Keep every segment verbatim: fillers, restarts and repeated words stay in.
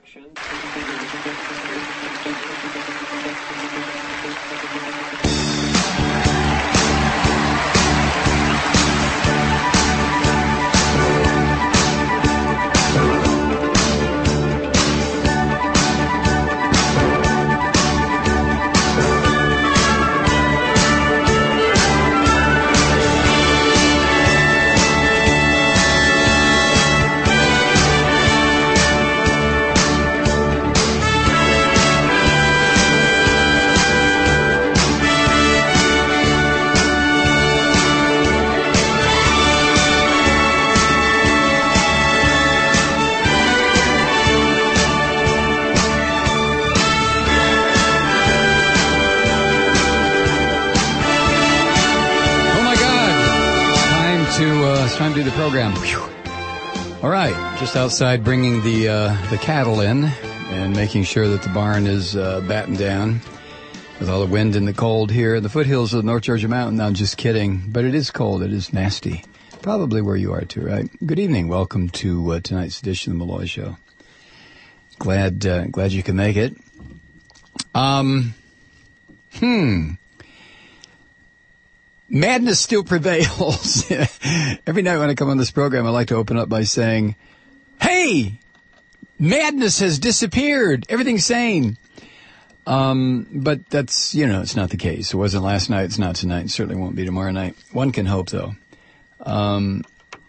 Time to do the program. Whew. All right, just outside bringing the uh, the cattle in and making sure that the barn is uh, battened down with all the wind and the cold here in the foothills of the North Georgia Mountain. I'm just kidding, but it is cold. It is nasty. Probably where you are too, right? Good evening. Welcome to uh, tonight's edition of the Malloy Show. Glad uh, glad you can make it. Um, hmm. Madness still prevails. Every night when I come on this program, I like to open up by saying, hey, madness has disappeared. Everything's sane. Um, but that's, you know, it's not the case. It wasn't last night. It's not tonight. It certainly won't be tomorrow night. One can hope, though. Um,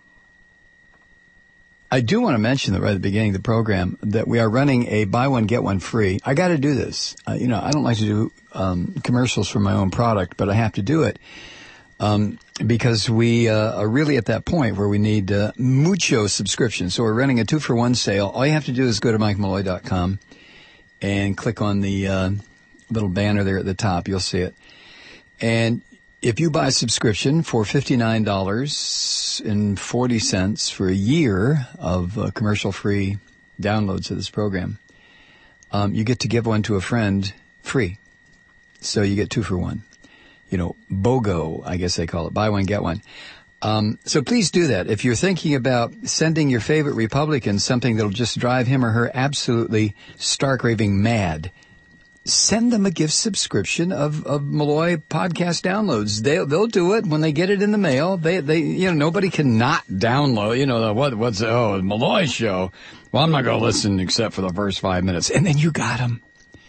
I do want to mention that right at the beginning of the program that we are running a buy one, get one free. I got to do this. Uh, you know, I don't like to do um, commercials for my own product, but I have to do it. Um, because we uh, are really at that point where we need uh, mucho subscriptions. So we're running a two-for-one sale. All you have to do is go to mike malloy dot com and click on the uh, little banner there at the top. You'll see it. And if you buy a subscription for fifty-nine dollars and forty cents for a year of uh, commercial-free downloads of this program, um, you get to give one to a friend free. So you get two for one. You know, BOGO, I guess they call it. Buy one, get one. Um, so please do that. If you're thinking about sending your favorite Republican something that'll just drive him or her absolutely stark raving mad, send them a gift subscription of, of Malloy podcast downloads. They'll, they'll do it when they get it in the mail. They, they, you know, nobody can not download, you know, what, what's, oh, Malloy show. Well, I'm not going to listen except for the first five minutes. And then you got them.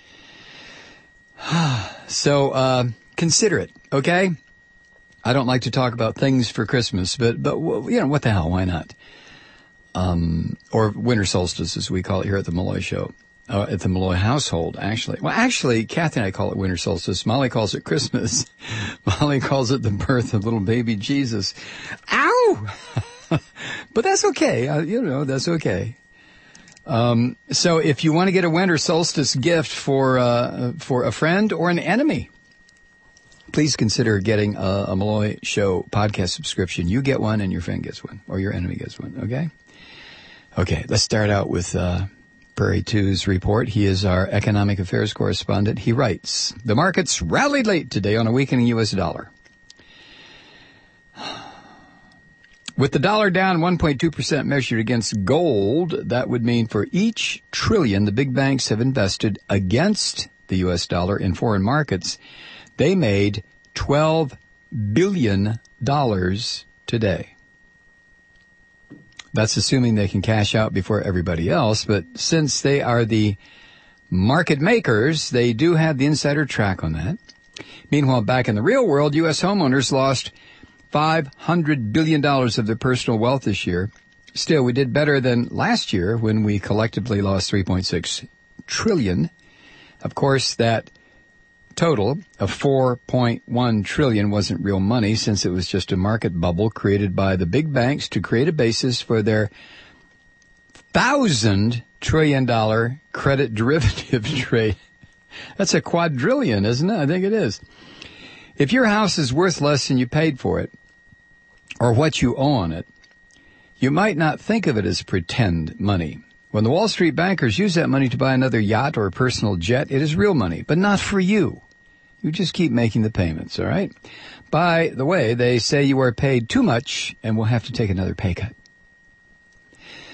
So, uh, consider it, okay? I don't like to talk about things for Christmas, but, but you know, what the hell, why not? Um, or winter solstice, as we call it here at the Malloy Show, uh, at the Malloy household, actually. Well, actually, Kathy and I call it winter solstice. Molly calls it Christmas. Molly calls it the birth of little baby Jesus. Ow! But that's okay. Uh, you know, that's okay. Um, so if you want to get a winter solstice gift for, uh, for a friend or an enemy, please consider getting a, a Malloy Show podcast subscription. You get one and your friend gets one, or your enemy gets one, okay? Okay, let's start out with uh, Prairie two's report. He is our economic affairs correspondent. He writes, the markets rallied late today on a weakening U S dollar. With the dollar down one point two percent measured against gold, that would mean for each trillion the big banks have invested against the U S dollar in foreign markets, they made twelve billion dollars today. That's assuming they can cash out before everybody else, but since they are the market makers, they do have the insider track on that. Meanwhile, back in the real world, U S homeowners lost five hundred billion dollars of their personal wealth this year. Still, we did better than last year when we collectively lost three point six trillion dollars. Of course, that total of four point one trillion dollars wasn't real money since it was just a market bubble created by the big banks to create a basis for their thousand trillion dollar credit derivative trade. That's a quadrillion, isn't it? I think it is. If your house is worth less than you paid for it, or what you owe on it, you might not think of it as pretend money. When the Wall Street bankers use that money to buy another yacht or a personal jet, it is real money, but not for you. You just keep making the payments, all right? By the way, they say you are paid too much and will have to take another pay cut.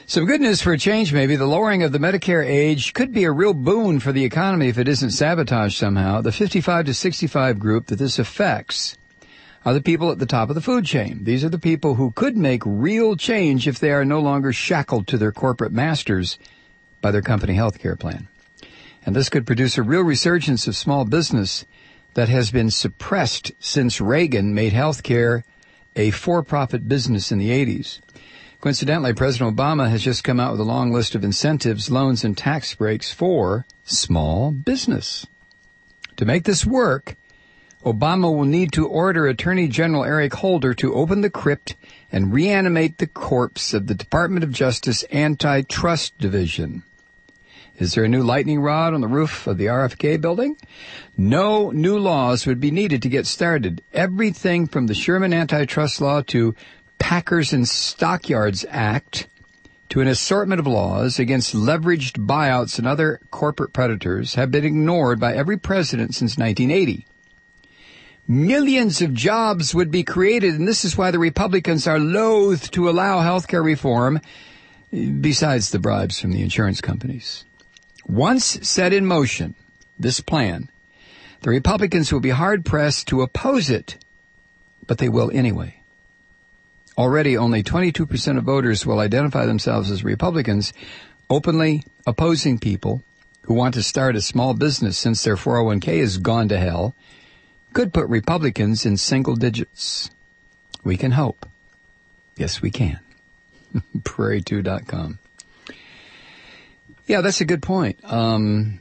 Some good news for a change, maybe. The lowering of the Medicare age could be a real boon for the economy if it isn't sabotaged somehow. The fifty-five to sixty-five group that this affects are the people at the top of the food chain. These are the people who could make real change if they are no longer shackled to their corporate masters by their company health care plan. And this could produce a real resurgence of small business that has been suppressed since Reagan made health care a for-profit business in the eighties. Coincidentally, President Obama has just come out with a long list of incentives, loans, and tax breaks for small business. To make this work, Obama will need to order Attorney General Eric Holder to open the crypt and reanimate the corpse of the Department of Justice Antitrust Division. Is there a new lightning rod on the roof of the R F K building? No new laws would be needed to get started. Everything from the Sherman Antitrust Law to Packers and Stockyards Act to an assortment of laws against leveraged buyouts and other corporate predators have been ignored by every president since nineteen eighty. Millions of jobs would be created, and this is why the Republicans are loath to allow health care reform, besides the bribes from the insurance companies. Once set in motion, this plan, the Republicans will be hard-pressed to oppose it, but they will anyway. Already, only twenty-two percent of voters will identify themselves as Republicans, openly opposing people who want to start a small business since their four oh one k has gone to hell, could put Republicans in single digits. We can hope. Yes, we can. prairie two dot com. Yeah, that's a good point. Um,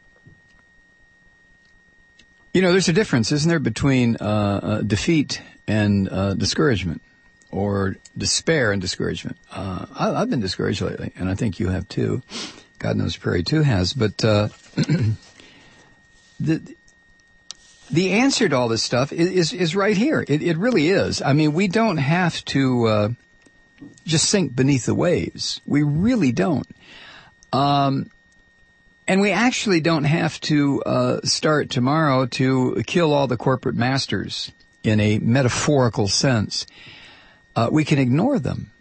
you know, there's a difference, isn't there, between uh, uh, defeat and uh, discouragement, or despair and discouragement. Uh, I, I've been discouraged lately, and I think you have too. God knows Prairie two has. But uh, the the answer to all this stuff is is, is right here. It, it really is. I mean, we don't have to uh, just sink beneath the waves. We really don't. Um, and we actually don't have to uh, start tomorrow to kill all the corporate masters in a metaphorical sense. Uh, we can ignore them.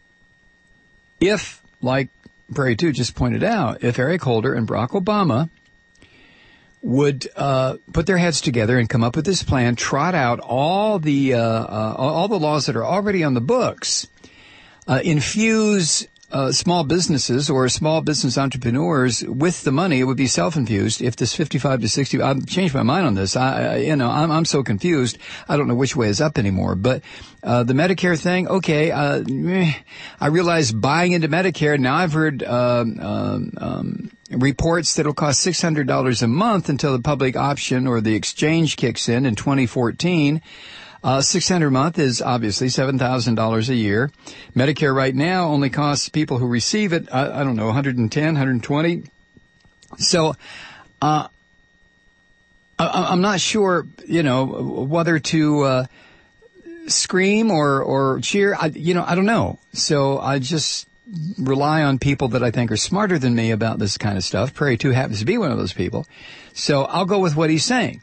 If, like Prairie two just pointed out, if Eric Holder and Barack Obama would uh, put their heads together and come up with this plan, trot out all the uh, uh, all the laws that are already on the books, uh, infuse Uh, small businesses or small business entrepreneurs with the money, it would be self-infused. If this fifty-five to sixty, I've changed my mind on this. I, I you know, I'm, I'm so confused. I don't know which way is up anymore. But uh, the Medicare thing, okay. Uh, I realize buying into Medicare. Now I've heard um, um, um, reports that it'll cost six hundred dollars a month until the public option or the exchange kicks in in twenty fourteen. Uh, six hundred dollars a month is obviously seven thousand dollars a year. Medicare right now only costs people who receive it, I, I don't know, one hundred ten dollars, one hundred twenty dollars. So, uh, I, I'm not sure, you know, whether to, uh, scream or, or cheer. I, you know, I don't know. So I just rely on people that I think are smarter than me about this kind of stuff. Prairie two happens to be one of those people. So I'll go with what he's saying.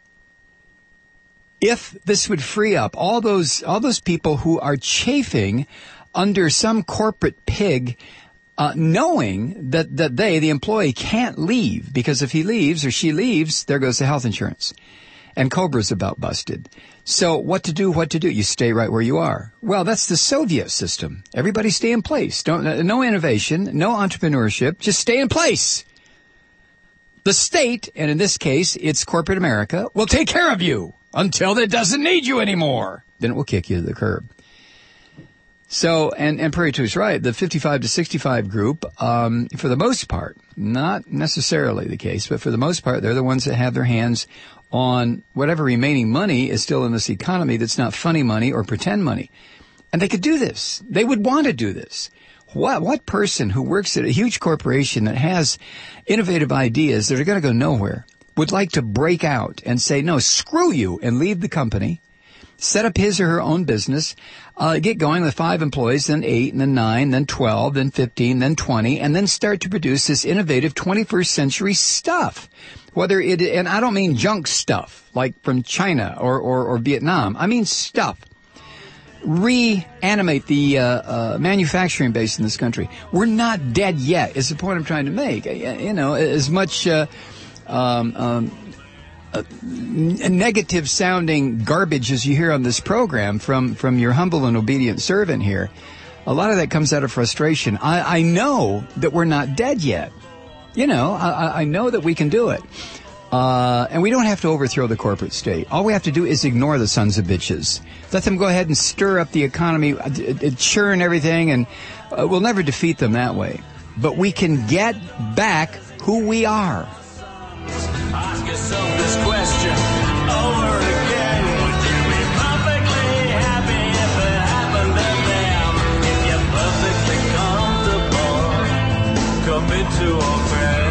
If this would free up all those all those people who are chafing under some corporate pig, uh, knowing that, that they, the employee, can't leave, because if he leaves or she leaves, there goes the health insurance. And Cobra's about busted. So what to do, what to do? You stay right where you are. Well, that's the Soviet system. Everybody stay in place. Don't, no innovation, no entrepreneurship, just stay in place. The state, and in this case, it's corporate America, will take care of you until it doesn't need you anymore. Then it will kick you to the curb. So, and, and Prairie two is right. The fifty-five to sixty-five group, um, for the most part, not necessarily the case, but for the most part, they're the ones that have their hands on whatever remaining money is still in this economy that's not funny money or pretend money. And they could do this. They would want to do this. What, what person who works at a huge corporation that has innovative ideas that are going to go nowhere would like to break out and say, no, screw you, and leave the company, set up his or her own business, uh, get going with five employees, then eight, and then nine, then twelve, then fifteen, then twenty, and then start to produce this innovative twenty-first century stuff. Whether it, and I don't mean junk stuff, like from China or, or, or Vietnam. I mean stuff. reanimate the uh, uh, manufacturing base in this country. We're not dead yet, is the point I'm trying to make. You know, as much uh, um, um, uh, negative sounding garbage as you hear on this program from, from your humble and obedient servant here, a lot of that comes out of frustration. I, I know that we're not dead yet. You know, I, I know that we can do it. Uh, and we don't have to overthrow the corporate state. All we have to do is ignore the sons of bitches. Let them go ahead and stir up the economy, uh, uh, churn everything, and uh, we'll never defeat them that way. But we can get back who we are. Ask yourself this question over again. Would you be perfectly happy if it happened to them? If you're perfectly comfortable, commit to a friend.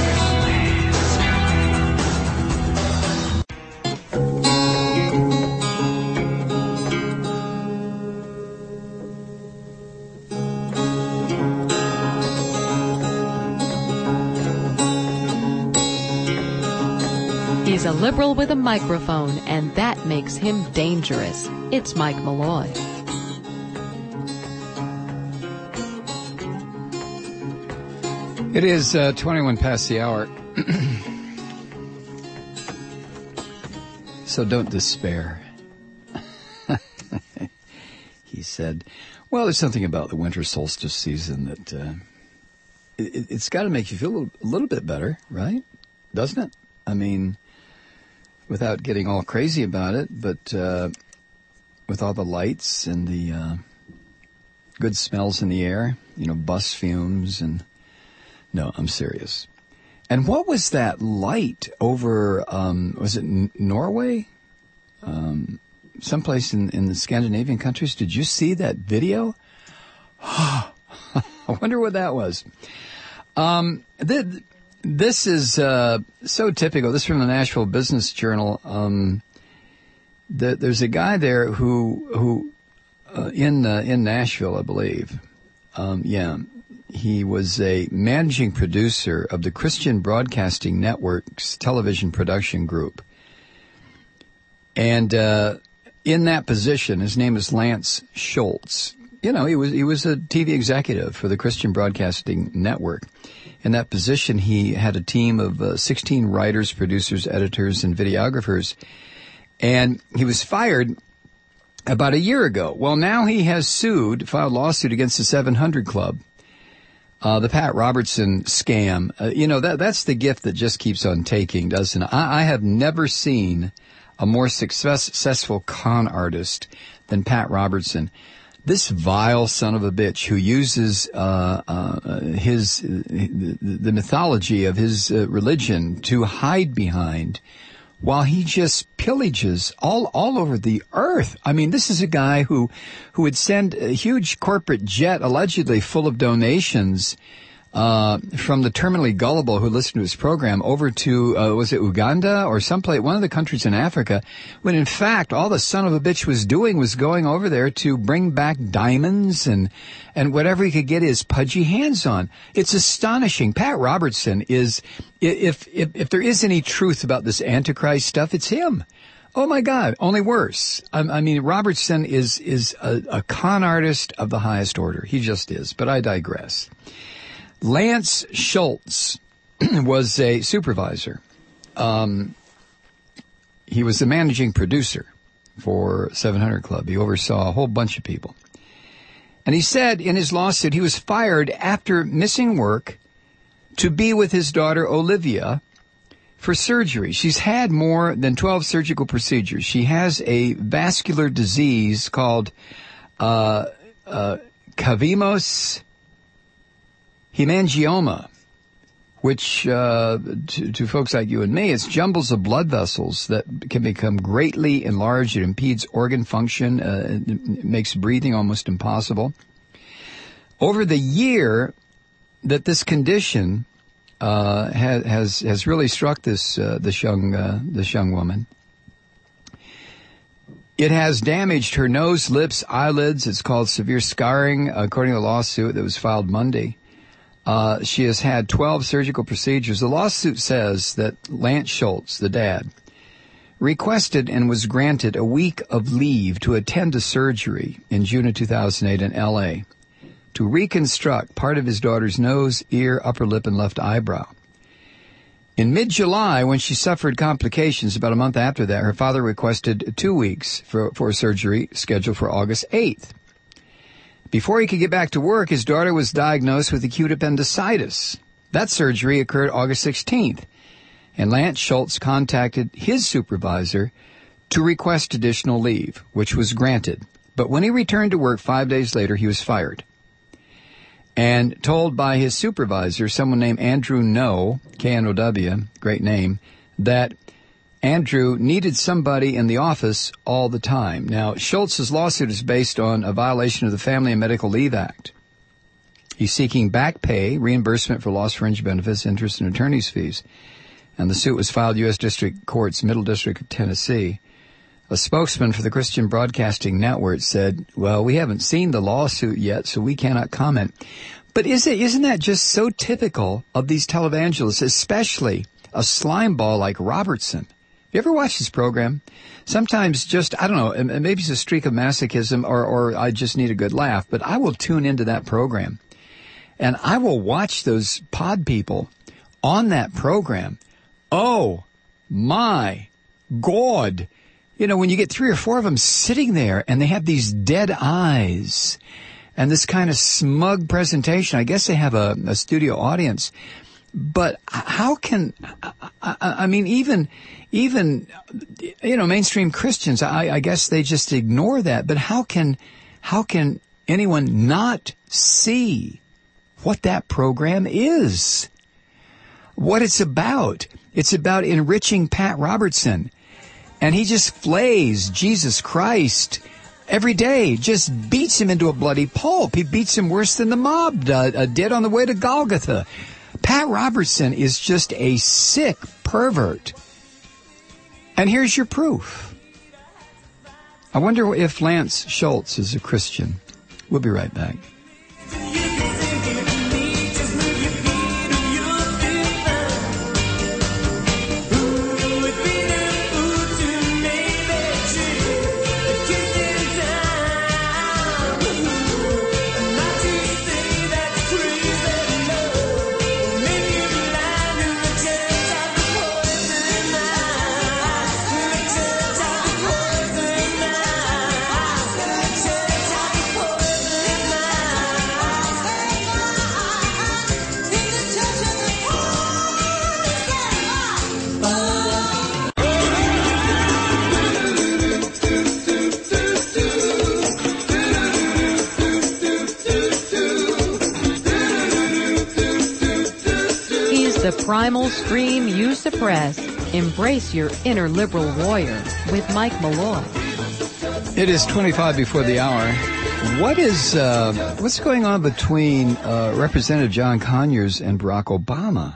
He's a liberal with a microphone, and that makes him dangerous. It's Mike Malloy. It is uh, twenty-one past the hour. So don't despair. He said, well, there's something about the winter solstice season that uh, it, it's got to make you feel a little, a little bit better, right? Doesn't it? I mean, without getting all crazy about it, but uh, with all the lights and the uh, good smells in the air, you know, bus fumes and... No, I'm serious. And what was that light over, um, was it N- Norway? Um, someplace in, in the Scandinavian countries? Did you see that video? I wonder what that was. Um, th- this is uh, so typical. This is from the Nashville Business Journal. Um, the, there's a guy there who, who uh, in uh, in Nashville, I believe. Um, yeah. He was a managing producer of the Christian Broadcasting Network's television production group. And uh, in that position, his name is Lance Schultz. You know, he was he was a T V executive for the Christian Broadcasting Network. In that position, he had a team of uh, sixteen writers, producers, editors, and videographers. And he was fired about a year ago. Well, now he has sued, filed a lawsuit against the seven hundred Club. Uh, the Pat Robertson scam, uh, you know, that that's the gift that just keeps on taking, doesn't it? I, I have never seen a more success, successful con artist than Pat Robertson. This vile son of a bitch who uses uh, uh, his uh, the, the mythology of his uh, religion to hide behind while he just pillages all, all over the earth. I mean, this is a guy who, who would send a huge corporate jet allegedly full of donations, uh, from the terminally gullible who listened to his program over to, uh, was it Uganda or someplace, one of the countries in Africa, when in fact all the son of a bitch was doing was going over there to bring back diamonds and, and whatever he could get his pudgy hands on. It's astonishing. Pat Robertson is, if, if, if there is any truth about this Antichrist stuff, it's him. Oh my God, only worse. I, I mean, Robertson is, is a, a con artist of the highest order. He just is, but I digress. Lance Schultz was a supervisor. Um, he was the managing producer for seven hundred Club. He oversaw a whole bunch of people. And he said in his lawsuit he was fired after missing work to be with his daughter Olivia for surgery. She's had more than twelve surgical procedures. She has a vascular disease called uh, uh, cavimos hemangioma, which uh, to, to folks like you and me, it's jumbles of blood vessels that can become greatly enlarged. It impedes organ function. Uh, it makes breathing almost impossible. Over the year that this condition uh, has has has really struck this uh, this young uh, this young woman, it has damaged her nose, lips, eyelids. It's called severe scarring, according to a lawsuit that was filed Monday. Uh, she has had twelve surgical procedures. The lawsuit says that Lance Schultz, the dad, requested and was granted a week of leave to attend a surgery in June of two thousand eight in L A to reconstruct part of his daughter's nose, ear, upper lip, and left eyebrow. In mid-July, when she suffered complications about a month after that, her father requested two weeks for, for surgery scheduled for August eighth. Before he could get back to work, his daughter was diagnosed with acute appendicitis. That surgery occurred August sixteenth, and Lance Schultz contacted his supervisor to request additional leave, which was granted. But when he returned to work five days later, he was fired. And told by his supervisor, someone named Andrew Know, K N O W, great name, that Andrew needed somebody in the office all the time. Now, Schultz's lawsuit is based on a violation of the Family and Medical Leave Act. He's seeking back pay, reimbursement for lost fringe benefits, interest, and attorney's fees. And the suit was filed U S District Court's Middle District of Tennessee. A spokesman for the Christian Broadcasting Network said, well, we haven't seen the lawsuit yet, so we cannot comment. But is it, isn't that just so typical of these televangelists, especially a slimeball like Robertson? You ever watch this program? Sometimes just, I don't know, maybe it's a streak of masochism or, or I just need a good laugh, but I will tune into that program. And I will watch those pod people on that program. Oh, my God. You know, when you get three or four of them sitting there and they have these dead eyes and this kind of smug presentation, I guess they have a, a studio audience. But how can, I, I mean, even, even, you know, mainstream Christians, I, I guess they just ignore that. But how can, how can anyone not see what that program is? What it's about? It's about enriching Pat Robertson. And he just flays Jesus Christ every day, just beats him into a bloody pulp. He beats him worse than the mob did on the way to Golgotha. Pat Robertson is just a sick pervert. And here's your proof. I wonder if Lance Schultz is a Christian. We'll be right back. Primal scream you suppress. Embrace your inner liberal warrior with Mike Malloy. It is twenty-five before the hour. What is, uh, what's going on between uh, Representative John Conyers and Barack Obama?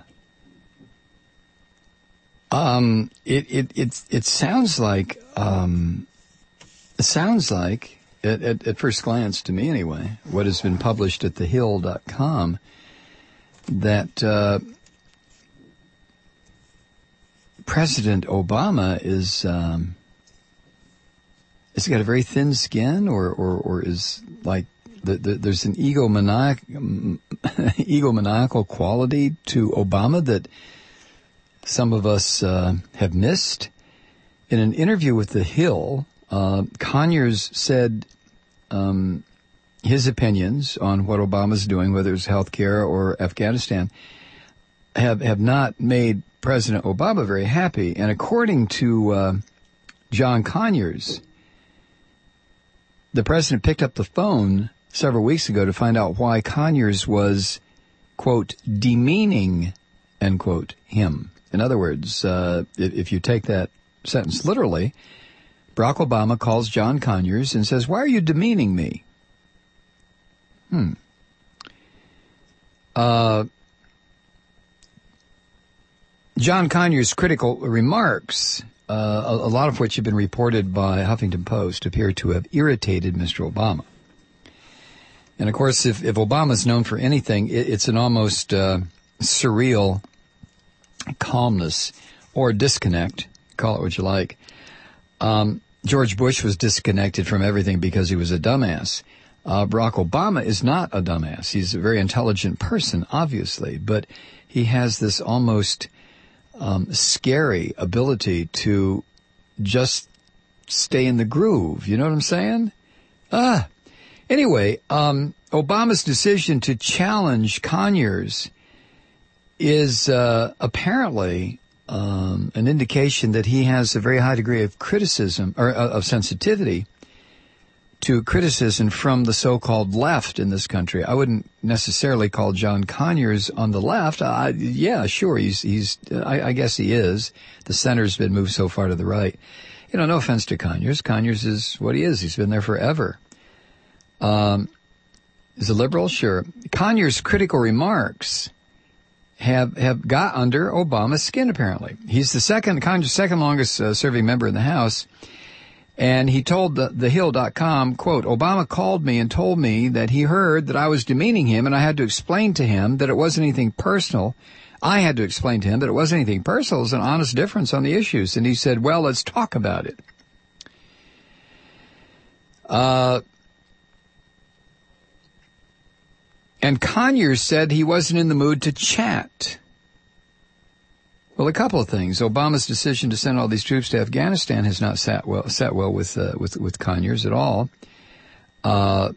Um, it, it, it, it sounds like, um, it sounds like, at, at, at first glance to me anyway, what has been published at the hill dot com, that, uh, President Obama is, um, has he got a very thin skin, or, or, or is like the, the, there's an egomaniac, egomaniacal quality to Obama that some of us uh, have missed. In an interview with The Hill, uh, Conyers said um, his opinions on what Obama's doing, whether it's health care or Afghanistan, have have not made President Obama very happy. And according to uh, John Conyers, the president picked up the phone several weeks ago to find out why Conyers was, quote, demeaning, end quote, him. In other words, uh, if, if you take that sentence literally, Barack Obama calls John Conyers and says, why are you demeaning me? Hmm. Uh, John Conyers' critical remarks, uh, a, a lot of which have been reported by Huffington Post, appear to have irritated Mister Obama. And, of course, if, if Obama's known for anything, it, it's an almost uh, surreal calmness or disconnect, call it what you like, Um, George Bush was disconnected from everything because he was a dumbass. Uh, Barack Obama is not a dumbass. He's a very intelligent person, obviously, but he has this almost um, scary ability to just stay in the groove. You know what I'm saying? Ah. Anyway, um, Obama's decision to challenge Conyers is uh, apparently um, an indication that he has a very high degree of criticism or uh, of sensitivity to criticism from the so-called left in this country. I wouldn't necessarily call John Conyers on the left. Uh, yeah, sure, he's he's. Uh, I, I guess he is. The center's been moved so far to the right. You know, no offense to Conyers. Conyers is what he is. He's been there forever. Um, is a liberal? Sure. Conyers' critical remarks have have got under Obama's skin, apparently. He's the second, Conyers' second longest uh, serving member in the House. And he told the, the Hill dot com, quote, Obama called me and told me that he heard that I was demeaning him, and I had to explain to him that it wasn't anything personal. I had to explain to him that it wasn't anything personal. It was an honest difference on the issues. And he said, well, let's talk about it. Uh, and Conyers said he wasn't in the mood to chat. Well, a couple of things. Obama's decision to send all these troops to Afghanistan has not sat well, sat well with, uh, with, with Conyers at all. Uh,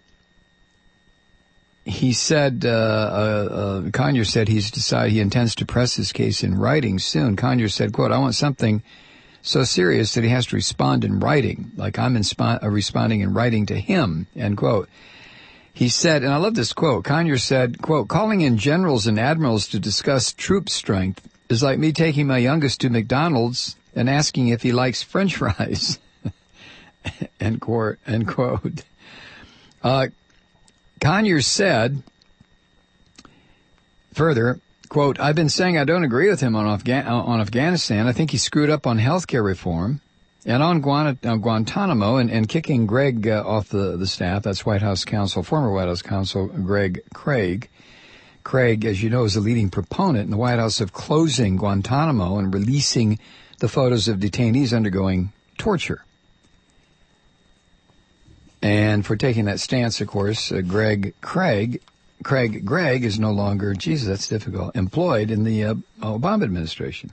he said, uh, uh, uh, Conyers said he's decided he intends to press his case in writing soon. Conyers said, quote, I want something so serious that he has to respond in writing, like I'm insp- uh, responding in writing to him, end quote. He said, and I love this quote, Conyers said, quote, calling in generals and admirals to discuss troop strength is like me taking my youngest to McDonald's and asking if he likes French fries. End quote. End quote. Uh, Conyers said, further, quote, I've been saying I don't agree with him on, Afga- on Afghanistan. I think he screwed up on health care reform and on, Guan- on Guantanamo and, and kicking Greg uh, off the, the staff. That's White House counsel, former White House counsel Greg Craig. Craig, as you know, is a leading proponent in the White House of closing Guantanamo and releasing the photos of detainees undergoing torture. And for taking that stance, of course, uh, Greg Craig, Craig Gregg is no longer, Jesus, that's difficult, employed in the uh, Obama administration.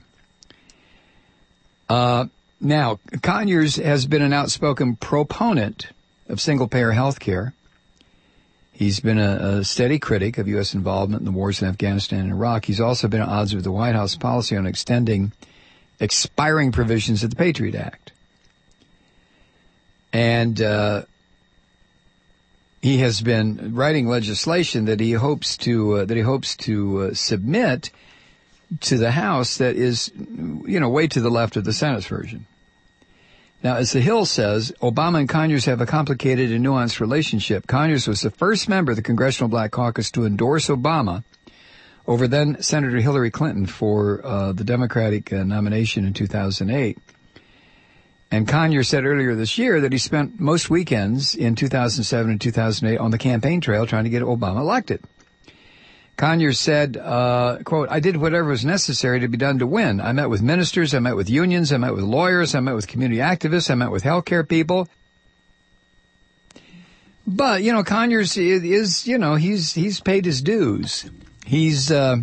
Uh, now, Conyers has been an outspoken proponent of single-payer health care. He's been a, a steady critic of U S involvement in the wars in Afghanistan and Iraq. He's also been at odds with the White House policy on extending expiring provisions of the Patriot Act. And uh, he has been writing legislation that he hopes to uh, that he hopes to uh, submit to the House that is, you know, way to the left of the Senate's version. Now, as the Hill says, Obama and Conyers have a complicated and nuanced relationship. Conyers was the first member of the Congressional Black Caucus to endorse Obama over then Senator Hillary Clinton for uh, the Democratic uh, nomination in two thousand eight. And Conyers said earlier this year that he spent most weekends in two thousand seven and two thousand eight on the campaign trail trying to get Obama elected. Conyers said, uh, quote, I did whatever was necessary to be done to win. I met with ministers, I met with unions, I met with lawyers, I met with community activists, I met with healthcare people. But, you know, Conyers is, is you know, he's, he's paid his dues. He's, uh,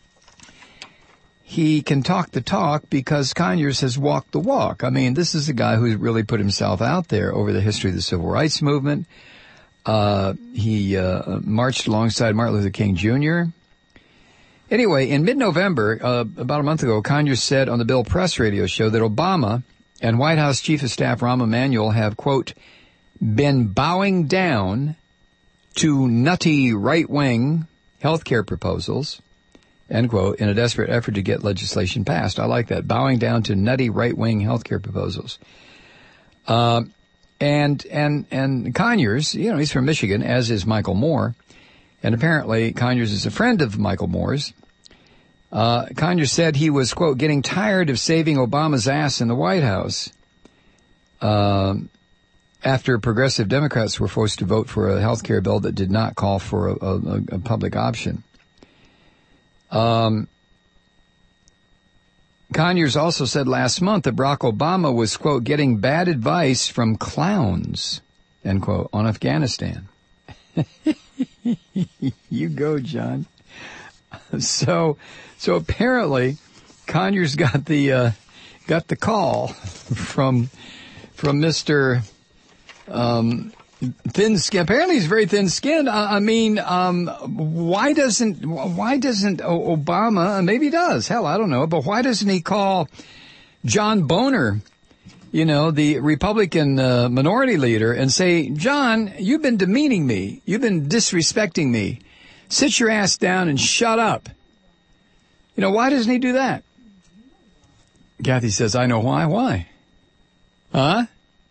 he can talk the talk because Conyers has walked the walk. I mean, this is a guy who's really put himself out there over the history of the civil rights movement. Uh, he, uh, marched alongside Martin Luther King Junior Anyway, in mid-November, uh, about a month ago, Conyers said on the Bill Press radio show that Obama and White House Chief of Staff Rahm Emanuel have, quote, been bowing down to nutty right-wing health care proposals, end quote, in a desperate effort to get legislation passed. I like that. Bowing down to nutty right-wing health care proposals. Uh, And, and, and Conyers, you know, he's from Michigan, as is Michael Moore. And apparently Conyers is a friend of Michael Moore's. Uh, Conyers said he was, quote, getting tired of saving Obama's ass in the White House, uh, after progressive Democrats were forced to vote for a health care bill that did not call for a, a, a public option. Um, Conyers also said last month that Barack Obama was, quote, getting bad advice from clowns, end quote, on Afghanistan. You go, John. So, so apparently, Conyers got the uh, got the call from from Mister Um, thin skin. Apparently, he's very thin skinned. I, I mean, um, why doesn't why doesn't Obama? Maybe he does. Hell, I don't know. But why doesn't he call John Boehner, you know, the Republican uh, minority leader, and say, John, you've been demeaning me. You've been disrespecting me. Sit your ass down and shut up. You know, why doesn't he do that? Kathy says, I know why. Why? Huh?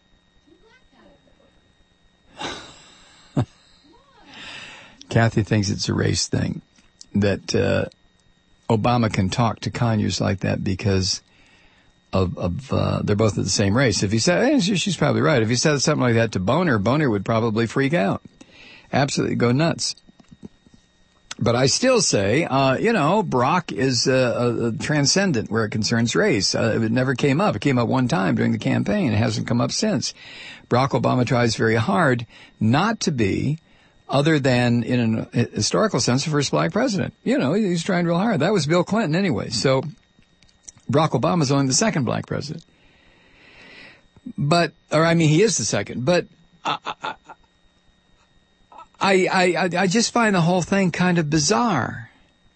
Kathy thinks it's a race thing, that uh, Obama can talk to Conyers like that because of, of uh, they're both of the same race. If he said, eh, she's probably right. If he said something like that to Boehner, Boehner would probably freak out. Absolutely go nuts. But I still say, uh, you know, Barack is uh, uh, transcendent where it concerns race. Uh, it never came up. It came up one time during the campaign. It hasn't come up since. Barack Obama tries very hard not to be, other than in a historical sense, the first black president. You know, he's trying real hard. That was Bill Clinton anyway. So Barack Obama's only the second black president. But, or I mean, he is the second. But I, I, I, I, I just find the whole thing kind of bizarre.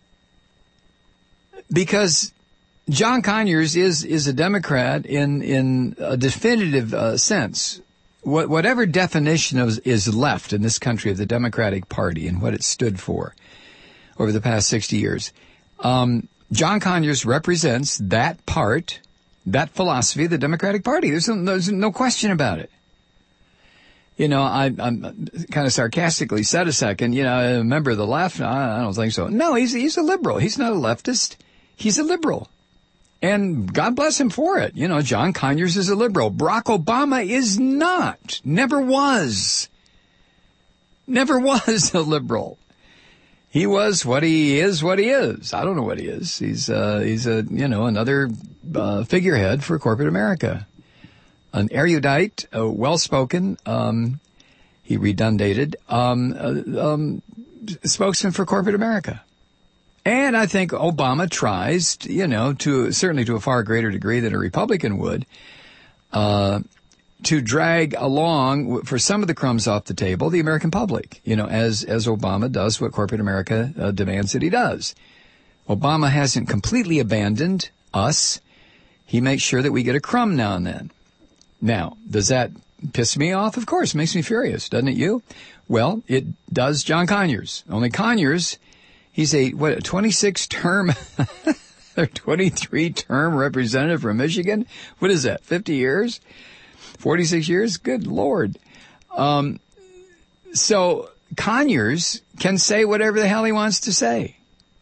Because John Conyers is, is a Democrat in, in a definitive uh, sense. What, whatever definition of, is left in this country of the Democratic Party and what it stood for over the past sixty years, um, John Conyers represents that part, that philosophy of the Democratic Party. There's no, there's no question about it. You know, I, I'm kind of sarcastically said a second, you know, a member of the left. I, I don't think so. No, he's, he's a liberal. He's not a leftist. He's a liberal. And God bless him for it. You know, John Conyers is a liberal. Barack Obama is not. Never was. Never was a liberal. He was what he is, what he is. I don't know what he is. He's, uh, he's a, you know, another, uh, figurehead for corporate America. An erudite, uh, well-spoken, um, he redundated, um, uh, um, spokesman for corporate America. And I think Obama tries, you know, to certainly to a far greater degree than a Republican would, uh, to drag along for some of the crumbs off the table the American public, you know, as as Obama does what corporate America uh, demands that he does. Obama hasn't completely abandoned us. He makes sure that we get a crumb now and then. Now, does that piss me off? Of course, it makes me furious, doesn't it you? Well, it does John Conyers. Only Conyers, he's a, what, a twenty-six term or twenty-three term representative from Michigan? What is that, fifty years? forty-six years? Good Lord. Um, so Conyers can say whatever the hell he wants to say.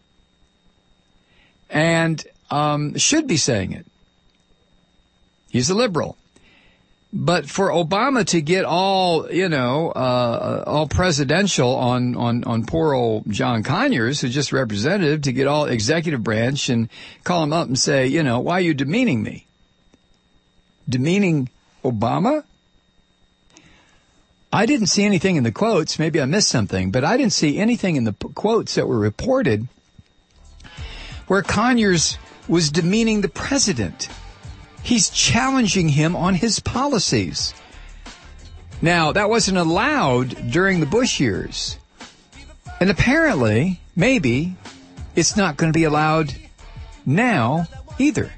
And um, should be saying it. He's a liberal. But for Obama to get all, you know, uh, all presidential on, on, on poor old John Conyers, who's just representative, to get all executive branch and call him up and say, you know, why are you demeaning me? Demeaning Obama? I didn't see anything in the quotes. Maybe I missed something, but I didn't see anything in the p- quotes that were reported where Conyers was demeaning the president. He's challenging him on his policies. Now, that wasn't allowed during the Bush years. And apparently, maybe, it's not going to be allowed now either.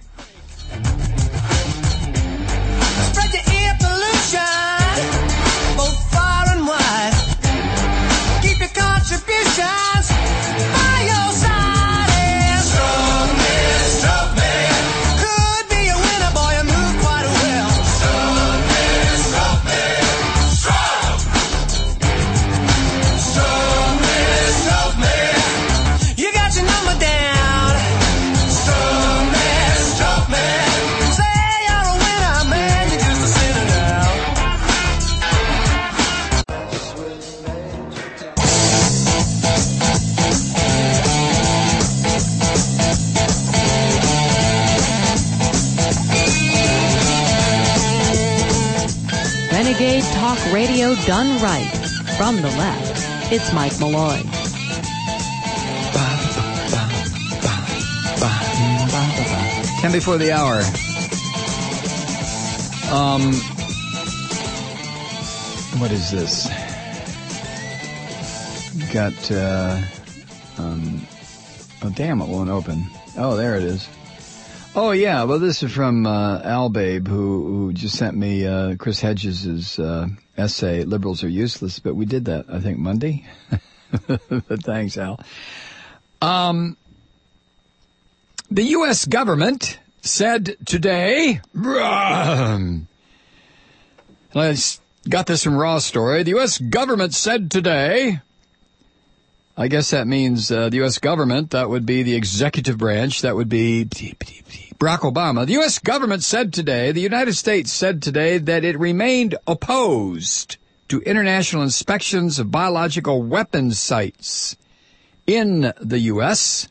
Spread the air pollution, both far and wide. Keep your contributions by your side. And strong man, strong man. Could be a winner, boy, you move quite well. Strong man, strong man. Strong. Strong man, strong man. You got your number down. Strong man, strong Renegade Talk Radio done right. From the left, it's Mike Malloy. Ten before the hour. Um, what is this? Got, uh, um, oh damn, it won't open. Oh, there it is. Oh yeah, well this is from, uh, Albabe, who, who just sent me, uh, Chris Hedges' uh, essay, Liberals Are Useless, but we did that, I think, Monday. But thanks, Al. Um, the U S government said today, I got this from Raw Story, the U S government said today, I guess that means uh, the U S government, that would be the executive branch, that would be Barack Obama. The U S government said today, the United States said today that it remained opposed to international inspections of biological weapons sites in the U S,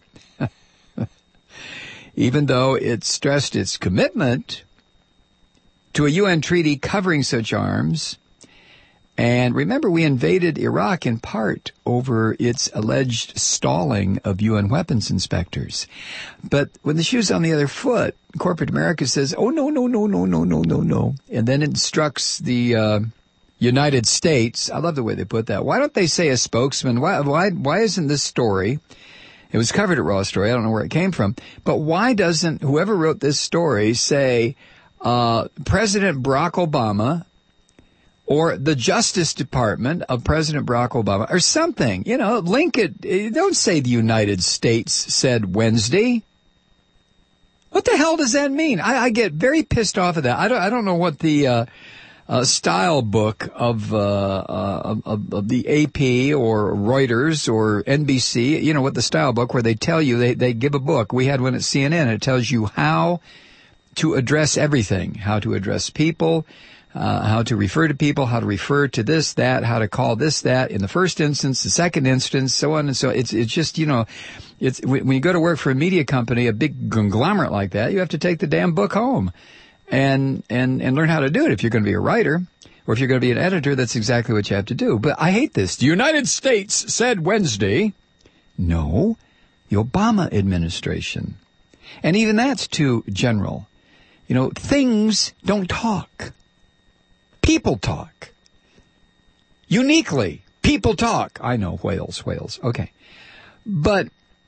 even though it stressed its commitment to a U N treaty covering such arms. And remember, we invaded Iraq in part over its alleged stalling of U N weapons inspectors. But when the shoe's on the other foot, corporate America says, oh, no, no, no, no, no, no, no, no. And then instructs the uh, United States. I love the way they put that. Why don't they say a spokesman? Why, why, why isn't this story? It was covered at Raw Story. I don't know where it came from. But why doesn't whoever wrote this story say uh, President Barack Obama or the Justice Department of President Barack Obama or something? You know, link it. Don't say the United States said Wednesday. What the hell does that mean? I, I get very pissed off of that. I don't, I don't know what the uh, uh, style book of, uh, uh, of of the A P or Reuters or N B C, you know, what the style book where they tell you, they, they give a book. We had one at C N N. It tells you how to address everything, how to address people, uh, how to refer to people, how to refer to this, that, how to call this, that in the first instance, the second instance, so on and so. It's, it's just, you know, it's, when you go to work for a media company, a big conglomerate like that, you have to take the damn book home and, and, and learn how to do it. If you're going to be a writer or if you're going to be an editor, that's exactly what you have to do. But I hate this. The United States said Wednesday, no, the Obama administration. And even that's too general. You know, things don't talk. People talk. Uniquely, people talk. I know, whales, whales. Okay. But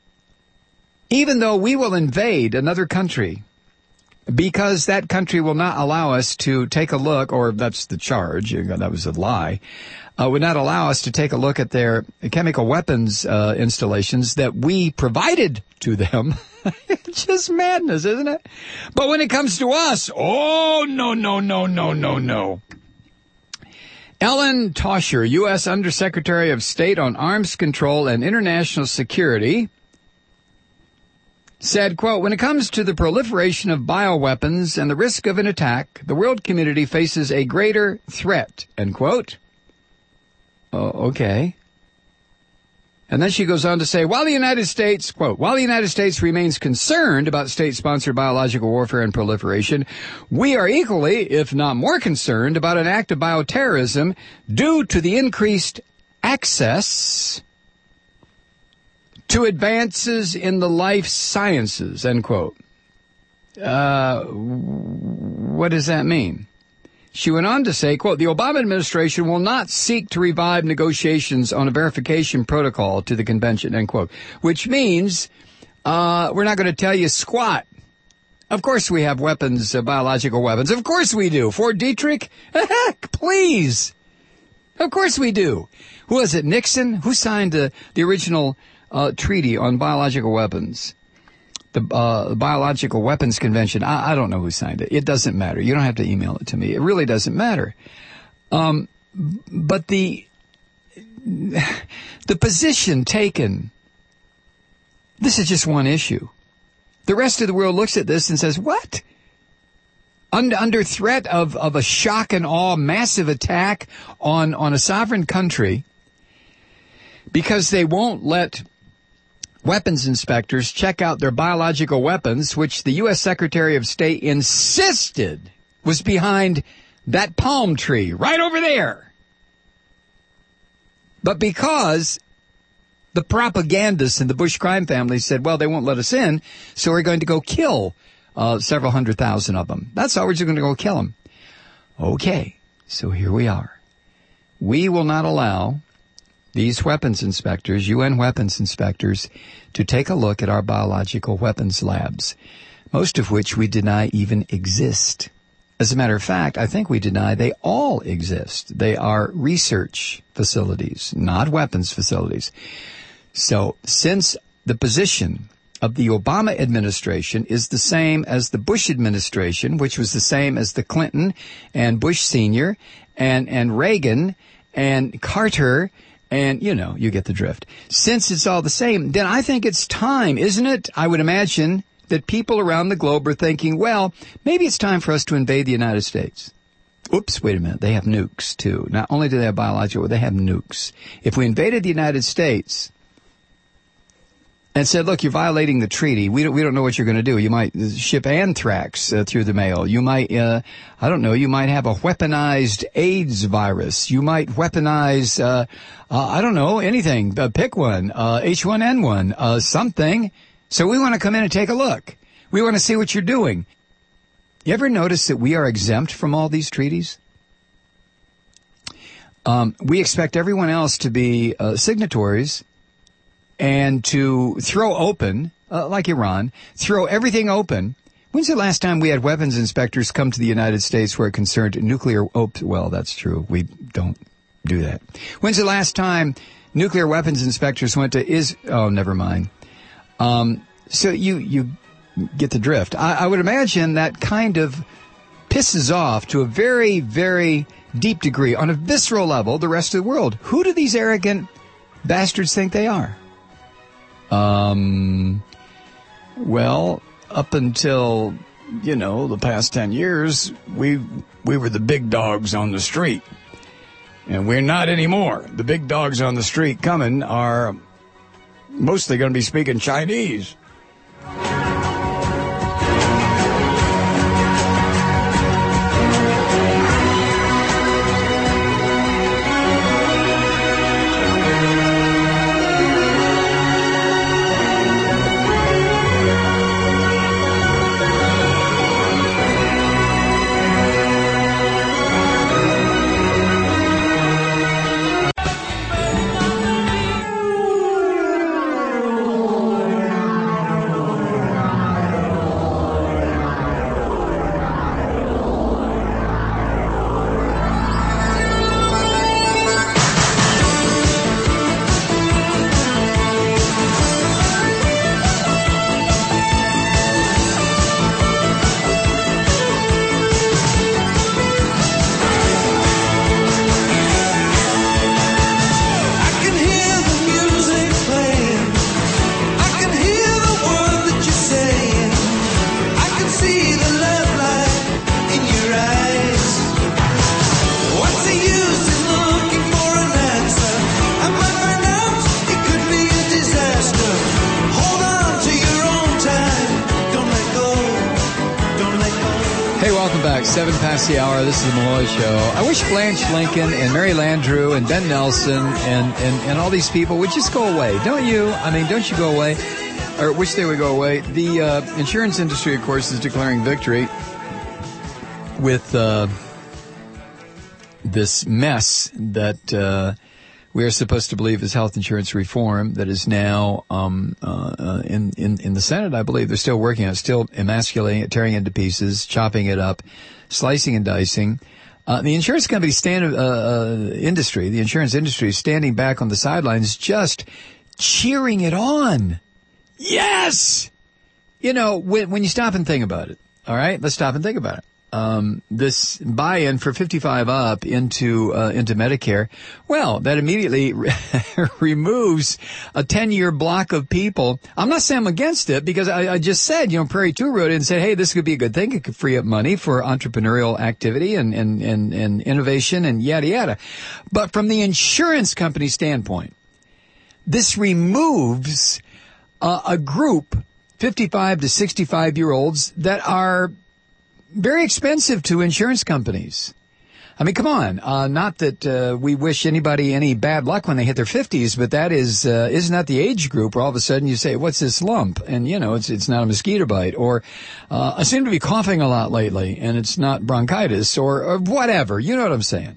even though we will invade another country because that country will not allow us to take a look, or that's the charge, that was a lie, uh, would not allow us to take a look at their chemical weapons uh, installations that we provided to them. It's just madness, isn't it? But when it comes to us, oh, no, no, no, no, no, no. Ellen Tauscher, U S Undersecretary of State on Arms Control and International Security, said, quote, when it comes to the proliferation of bioweapons and the risk of an attack, the world community faces a greater threat, end quote. Oh, okay. And then she goes on to say, while the United States, quote, while the United States remains concerned about state-sponsored biological warfare and proliferation, we are equally, if not more concerned about an act of bioterrorism due to the increased access to advances in the life sciences, end quote. Uh, what does that mean? She went on to say, quote, the Obama administration will not seek to revive negotiations on a verification protocol to the convention, end quote, which means uh, we're not going to tell you squat. Of course we have weapons, uh, biological weapons. Of course we do. Fort Detrick? Heck, please. Of course we do. Who was it, Nixon? Who signed the, the original uh, treaty on biological weapons? The uh, Biological Weapons Convention. I, I don't know who signed it. It doesn't matter. You don't have to email it to me. It really doesn't matter. Um, but the the position taken, this is just one issue. The rest of the world looks at this and says, what? Under, under threat of, of a shock and awe, massive attack on, on a sovereign country, because they won't let weapons inspectors check out their biological weapons, which the U S Secretary of State insisted was behind that palm tree right over there. But because the propagandists in the Bush crime family said, well, they won't let us in, so we're going to go kill uh, several hundred thousand of them. That's all, we're just going to go kill them. Okay, so here we are. We will not allow these weapons inspectors, U N weapons inspectors, to take a look at our biological weapons labs, most of which we deny even exist. As a matter of fact, I think we deny they all exist. They are research facilities, not weapons facilities. So since the position of the Obama administration is the same as the Bush administration, which was the same as the Clinton and Bush Senior and, and Reagan and Carter, and, you know, you get the drift. Since it's all the same, then I think it's time, isn't it? I would imagine that people around the globe are thinking, well, maybe it's time for us to invade the United States. Oops, wait a minute. They have nukes, too. Not only do they have biological, they have nukes. If we invaded the United States and said, look, you're violating the treaty, we don't, we don't know what you're going to do. You might ship anthrax uh, through the mail. You might, uh, I don't know, you might have a weaponized AIDS virus. You might weaponize, uh, uh I don't know, anything. Uh, pick one, uh, H one N one, uh, something. So we want to come in and take a look. We want to see what you're doing. You ever notice that we are exempt from all these treaties? Um, we expect everyone else to be uh, signatories and to throw open, uh, like Iran, throw everything open. When's the last time we had weapons inspectors come to the United States where it concerned nuclear... Oh, well, that's true. We don't do that. When's the last time nuclear weapons inspectors went to is... Oh, never mind. Um, so you, you get the drift. I, I would imagine that kind of pisses off to a very, very deep degree, on a visceral level, the rest of the world. Who do these arrogant bastards think they are? Um, well, up until, you know, the past ten years, we, we were the big dogs on the street. And we're not anymore. The big dogs on the street coming are mostly going to be speaking Chinese. Seven past the hour. This is the Malloy Show. I wish Blanche Lincoln and Mary Landrieu and Ben Nelson and, and, and all these people would just go away. Don't you? I mean, don't you go away? Or wish they would go away. The uh, insurance industry, of course, is declaring victory with uh, this mess that uh, we are supposed to believe is health insurance reform that is now um, uh, uh, in, in, in the Senate, I believe. They're still working on it, still emasculating it, tearing it into pieces, chopping it up, slicing and dicing. Uh, the insurance company stand, uh, uh, industry, the insurance industry is standing back on the sidelines just cheering it on. Yes! You know, when, when you stop and think about it, all right? Let's stop and think about it. Um, this buy-in for fifty-five up into, uh, into Medicare, well, that immediately re- removes a ten-year block of people. I'm not saying I'm against it because I, I just said, you know, Prairie two wrote it and said, hey, this could be a good thing. It could free up money for entrepreneurial activity and, and, and, and innovation and yada, yada. But from the insurance company standpoint, this removes uh, a group, fifty-five to sixty-five year olds that are very expensive to insurance companies. I mean, come on. Uh, not that uh, we wish anybody any bad luck when they hit their fifties, but that is, uh, isn't that the age group where all of a sudden you say, what's this lump? And, you know, it's it's not a mosquito bite. Or uh, I seem to be coughing a lot lately, and it's not bronchitis, or, or whatever. You know what I'm saying?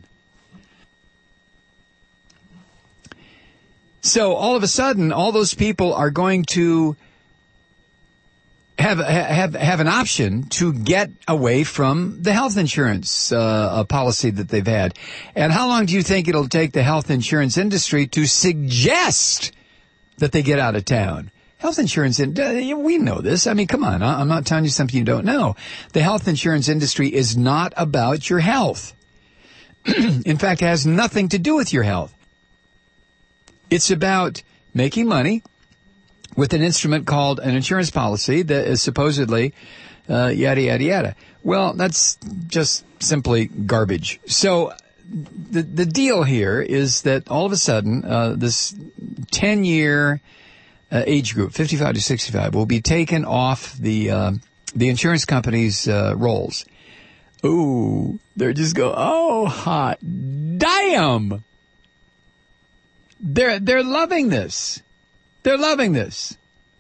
So all of a sudden, all those people are going to have have have an option to get away from the health insurance uh, policy that they've had. And how long do you think it'll take the health insurance industry to suggest that they get out of town? Health insurance, in, we know this. I mean, come on. I'm not telling you something you don't know. The health insurance industry is not about your health. In fact, it has nothing to do with your health. It's about making money with an instrument called an insurance policy that is supposedly uh, yada, yada, yada. Well, that's just simply garbage. So the the deal here is that all of a sudden, uh, this ten-year uh, age group, fifty-five to sixty-five, will be taken off the uh, the insurance company's uh, rolls. Ooh, they're just go, oh, hot damn! They're they're loving this. They're loving this.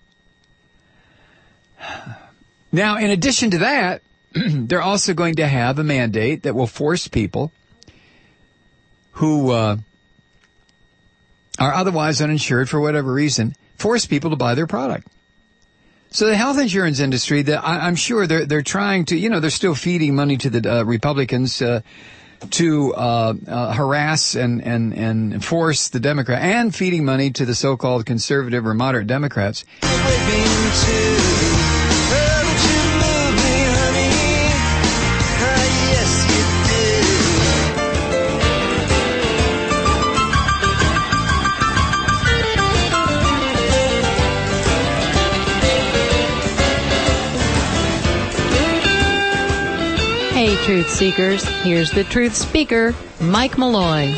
Now, in addition to that, they're also going to have a mandate that will force people who uh, are otherwise uninsured for whatever reason, force people to buy their product. So the health insurance industry, the, I, I'm sure they're they're trying to, you know, they're still feeding money to the uh, Republicans uh, to uh, uh, harass and, and, and force the Democrat, and feeding money to the so-called conservative or moderate Democrats. Hey, Truth Seekers, here's the Truth Speaker, Mike Malloy.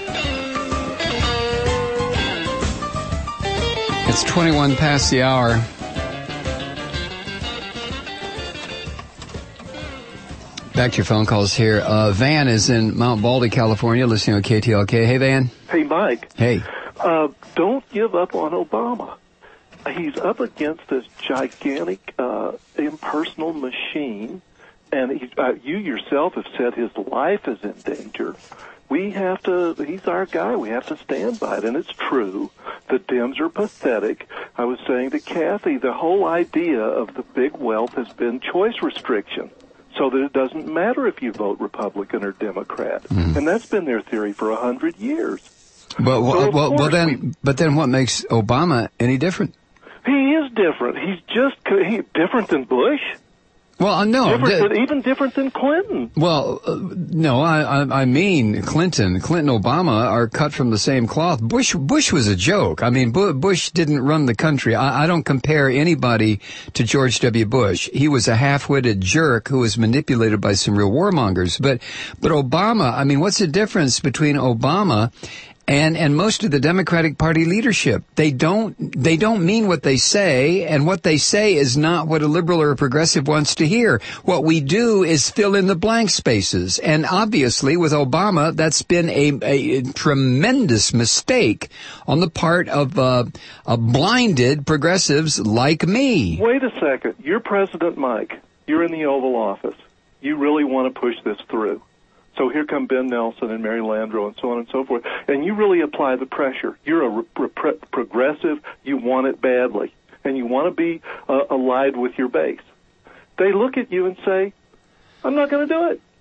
It's twenty-one past the hour. Back to your phone calls here. Uh, Van is in Mount Baldy, California, listening on K T L K. Hey, Van. Hey, Mike. Hey. Uh, don't give up on Obama. He's up against this gigantic, uh, impersonal machine. And he, uh, you yourself have said his life is in danger. We have to, he's our guy. We have to stand by it. And it's true. The Dems are pathetic. I was saying to Kathy, the whole idea of the big wealth has been choice restriction, so that it doesn't matter if you vote Republican or Democrat. Mm. And that's been their theory for a hundred years. But, well, so well, well then, we, but then what makes Obama any different? He is different. He's just he, different than Bush. Well, no. Different than, even different than Clinton. Well, uh, no, I, I, I mean Clinton. Clinton, Obama are cut from the same cloth. Bush, Bush was a joke. I mean, Bush didn't run the country. I, I don't compare anybody to George W. Bush. He was a half-witted jerk who was manipulated by some real warmongers. But, but Obama, I mean, what's the difference between Obama And and most of the Democratic Party leadership? They don't they don't mean what they say, and what they say is not what a liberal or a progressive wants to hear. What we do is fill in the blank spaces, and obviously with Obama, that's been a, a tremendous mistake on the part of uh, uh, blinded progressives like me. Wait a second, you're President Mike. You're in the Oval Office. You really want to push this through. So here come Ben Nelson and Mary Landrieu and so on and so forth. And you really apply the pressure. You're a re- re- progressive. You want it badly. And you want to be uh, allied with your base. They look at you and say, I'm not going to do it.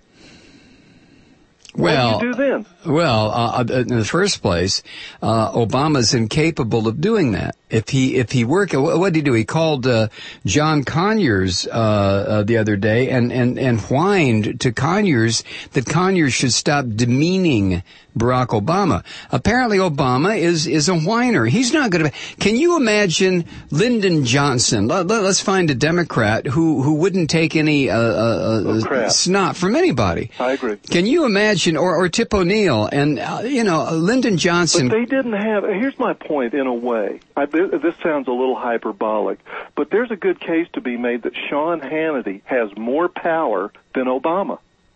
Well, what do you do then? Well, uh, in the first place, uh, Obama's incapable of doing that. If he, if he worked, what did he do? He called, uh, John Conyers, uh, uh, the other day and, and, and whined to Conyers that Conyers should stop demeaning Barack Obama. Apparently Obama is, is a whiner. He's not going to, can you imagine Lyndon Johnson? Let, let, let's find a Democrat who, who wouldn't take any, uh, uh, oh, snot from anybody. I agree. Can you imagine, or, or Tip O'Neill and, uh, you know, Lyndon Johnson. But they didn't have, here's my point in a way. I, this sounds a little hyperbolic, but there's a good case to be made that Sean Hannity has more power than Obama.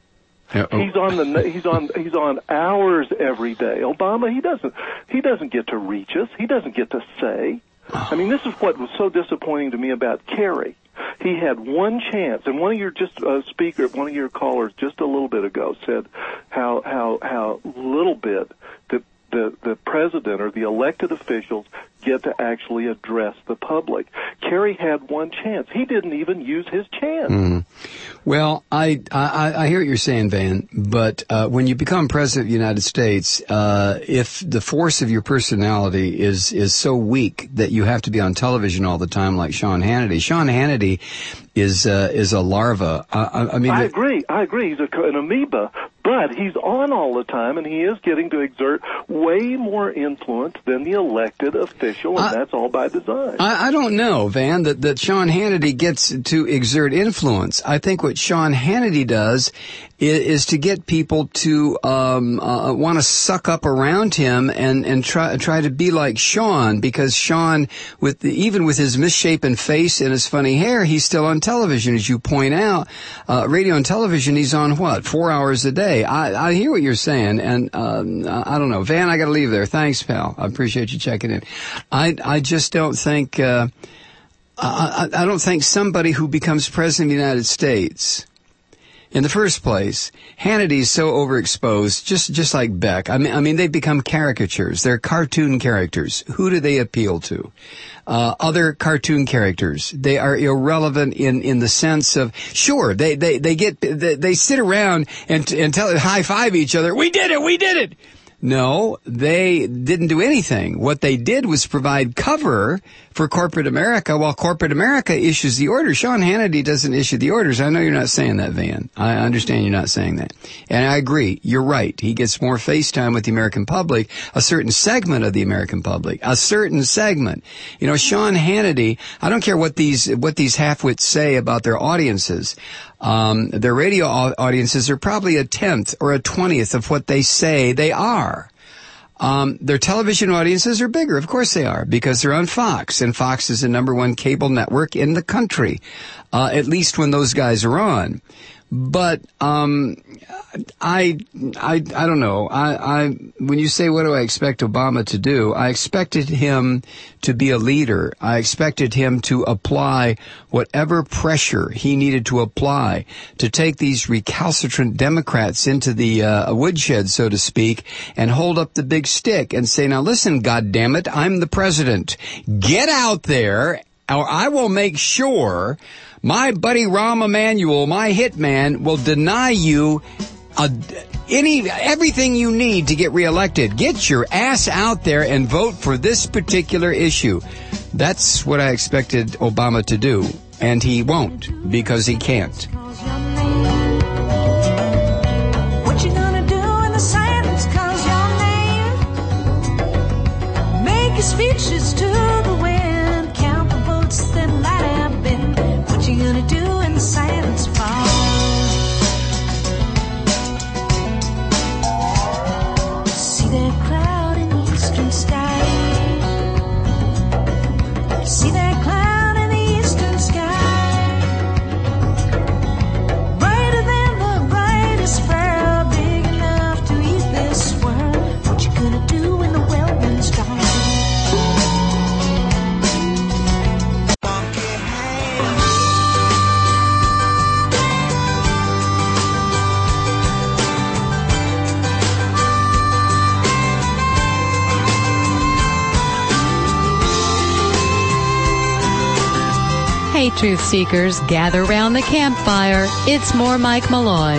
Yeah, oh. He's on the he's on he's on hours every day. Obama, he doesn't he doesn't get to reach us. He doesn't get to say. I mean, this is what was so disappointing to me about Kerry. He had one chance, and one of your just uh, speaker, one of your callers just a little bit ago said how how how little bit that the the president or the elected officials get to actually address the public. Kerry had one chance. He didn't even use his chance. Mm. Well, I, I I hear what you're saying, Van, but uh, when you become president of the United States, uh, if the force of your personality is is so weak that you have to be on television all the time, like Sean Hannity. Sean Hannity is uh, is a larva. I, I mean, I the, agree. I agree. He's a, an amoeba, but he's on all the time, and he is getting to exert way more influence than the elected official, and I, that's all by design. I, I don't know, Van, that, that Sean Hannity gets to exert influence. I think what Sean Hannity does is, is to get people to um, uh, want to suck up around him and, and try try to be like Sean, because Sean, with the, even with his misshapen face and his funny hair, he's still on television, as you point out. Uh, radio and television, he's on what, four hours a day? I, I hear what you're saying, and um, I don't know. Van, I got to leave there. Thanks, pal. I appreciate you checking in. I I just don't think uh, I, I don't think somebody who becomes president of the United States, in the first place, Hannity's so overexposed, just just like Beck. I mean, I mean, they've become caricatures. They're cartoon characters. Who do they appeal to? Uh, other cartoon characters. They are irrelevant in, in the sense of, sure, they, they, they get, they, they sit around and, and tell, high five each other. We did it! We did it! No, they didn't do anything. What they did was provide cover for corporate America while corporate America issues the orders. Sean Hannity doesn't issue the orders. I know you're not saying that, Van. I understand you're not saying that. And I agree. You're right. He gets more face time with the American public, a certain segment of the American public, a certain segment. You know, Sean Hannity, I don't care what these, what these halfwits say about their audiences. Um, their radio audiences are probably a tenth or a twentieth of what they say they are. Um, their television audiences are bigger. Of course they are, because they're on Fox, and Fox is the number one cable network in the country, uh, at least when those guys are on. But um, I, I, I don't know. I, I, when you say what do I expect Obama to do, I expected him to be a leader. I expected him to apply whatever pressure he needed to apply to take these recalcitrant Democrats into the uh, woodshed, so to speak, and hold up the big stick and say, "Now listen, goddammit, I'm the president. Get out there, or I will make sure my buddy Rahm Emanuel, my hitman, will deny you a, any everything you need to get reelected. Get your ass out there and vote for this particular issue." That's what I expected Obama to do, and he won't, because he can't. What you gonna do when the silence calls your name? Make your speeches to the wind, count the votes that might have been. What you gonna do when the silence falls? See that cloud in the eastern sky? See that cloud in the eastern sky? Brighter than the brightest sparrow, big enough to eat this world. What you gonna do when the well runs dry? Hey, truth seekers, gather round the campfire. It's more Mike Malloy.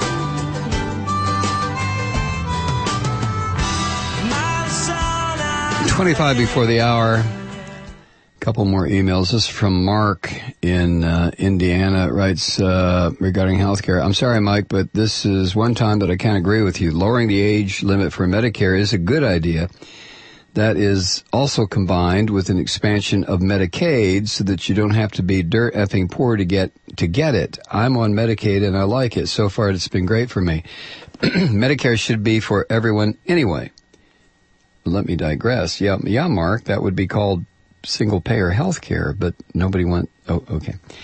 twenty-five before the hour. A couple more emails. This is from Mark in uh, Indiana. It writes uh, regarding health care. I'm sorry, Mike, but this is one time that I can't agree with you. Lowering the age limit for Medicare is a good idea. That is also combined with an expansion of Medicaid so that you don't have to be dirt effing poor to get to get it. I'm on Medicaid and I like it. So far, it's been great for me. Medicare should be for everyone anyway. Let me digress. Yeah, yeah, Mark, that would be called single-payer health care, but nobody wants... Oh, okay.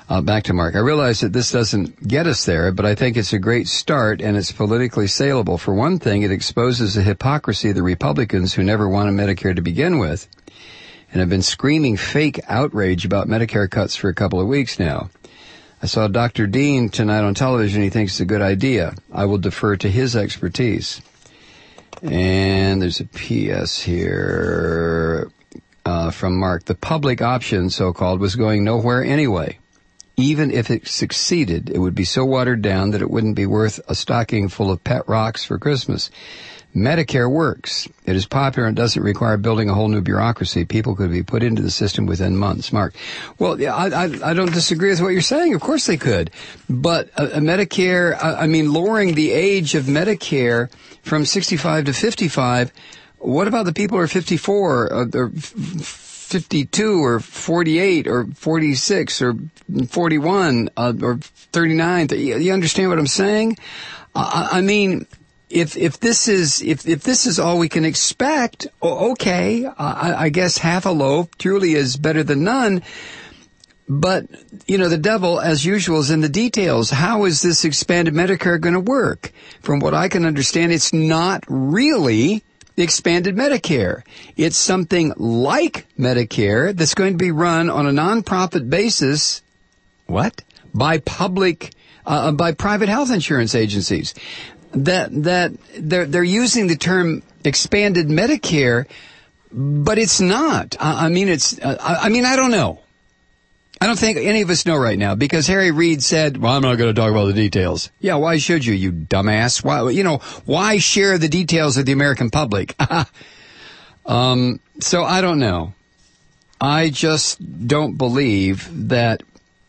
Uh, back to Mark. I realize that this doesn't get us there, but I think it's a great start and it's politically saleable. For one thing, it exposes the hypocrisy of the Republicans who never wanted Medicare to begin with and have been screaming fake outrage about Medicare cuts for a couple of weeks now. I saw Doctor Dean tonight on television. He thinks it's a good idea. I will defer to his expertise. And there's a P S here uh, from Mark. The public option, so-called, was going nowhere anyway. Even if it succeeded, it would be so watered down that it wouldn't be worth a stocking full of pet rocks for Christmas. Medicare works. It is popular and doesn't require building a whole new bureaucracy. People could be put into the system within months. Mark, well, yeah, I, I, I don't disagree with what you're saying. Of course they could. But a, a Medicare, I, I mean, lowering the age of Medicare from sixty-five to fifty-five, what about the people who are fifty-four or, or fifty-two or forty-eight or forty-six or forty-one uh, or thirty-nine? You, you understand what I'm saying? Uh, I mean... If if this is if if this is all we can expect, okay, I, I guess half a loaf truly is better than none. But you know, the devil, as usual, is in the details. How is this expanded Medicare going to work? From what I can understand, it's not really expanded Medicare. It's something like Medicare that's going to be run on a nonprofit basis. What? By public, uh, by private health insurance agencies. That that they're they're using the term expanded Medicare, but it's not. I, I mean, it's. Uh, I, I mean, I don't know. I don't think any of us know right now because Harry Reid said, "Well, I'm not going to talk about the details." Yeah, why should you, you dumbass? Why, you know, why share the details with the American public? um, so I don't know. I just don't believe that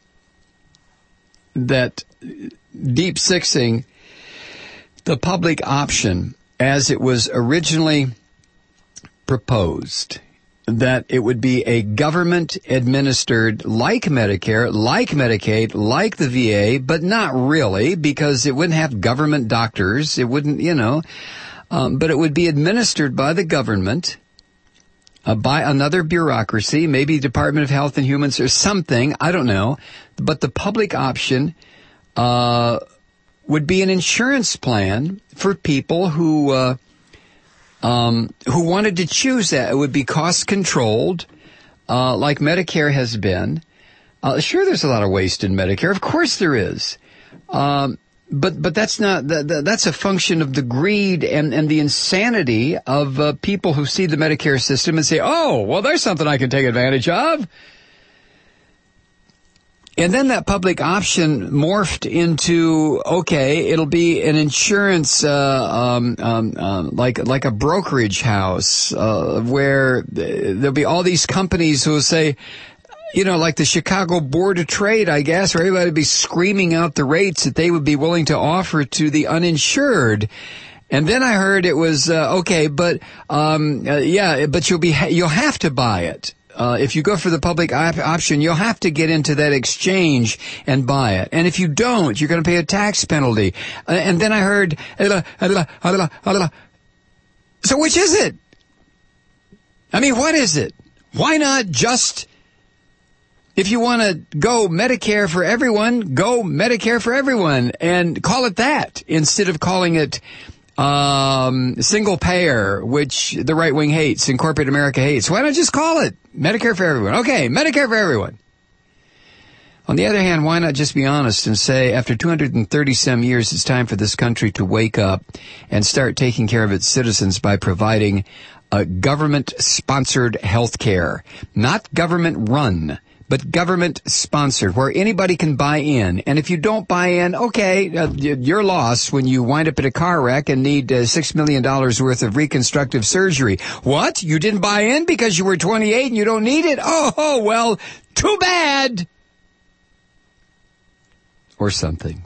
that deep sixing the public option as it was originally proposed, that it would be a government administered like Medicare, like Medicaid, like the V A, but not really because it wouldn't have government doctors. It wouldn't, you know, um, but it would be administered by the government, uh, by another bureaucracy, maybe Department of Health and Humans or something. I don't know. But the public option, uh, would be an insurance plan for people who uh, um, who wanted to choose that. It would be cost controlled, uh, like Medicare has been. Uh, sure, there's a lot of waste in Medicare. Of course, there is. Um, but but that's not that, that's a function of the greed and and the insanity of uh, people who see the Medicare system and say, "Oh, well, there's something I can take advantage of." And then that public option morphed into, okay, it'll be an insurance, uh, um, um, um, like, like a brokerage house, uh, where there'll be all these companies who will say, you know, like the Chicago Board of Trade, I guess, where everybody would be screaming out the rates that they would be willing to offer to the uninsured. And then I heard it was, uh, okay, but, um, uh, yeah, but you'll be, you'll have to buy it. Uh, if you go for the public op- option, you'll have to get into that exchange and buy it. And if you don't, you're going to pay a tax penalty. Uh, and then I heard, so which is it? I mean, what is it? Why not just, if you want to go Medicare for everyone, go Medicare for everyone and call it that instead of calling it Um, single payer, which the right wing hates and corporate America hates. Why not just call it Medicare for everyone? Okay, Medicare for everyone. On the other hand, why not just be honest and say, after two hundred thirty some years, it's time for this country to wake up and start taking care of its citizens by providing a government-sponsored health care, not government-run, but government-sponsored, where anybody can buy in. And if you don't buy in, okay, uh, you're lost when you wind up in a car wreck and need uh, six million dollars worth of reconstructive surgery. What? You didn't buy in because you were twenty-eight and you don't need it? Oh, oh well, too bad. Or something.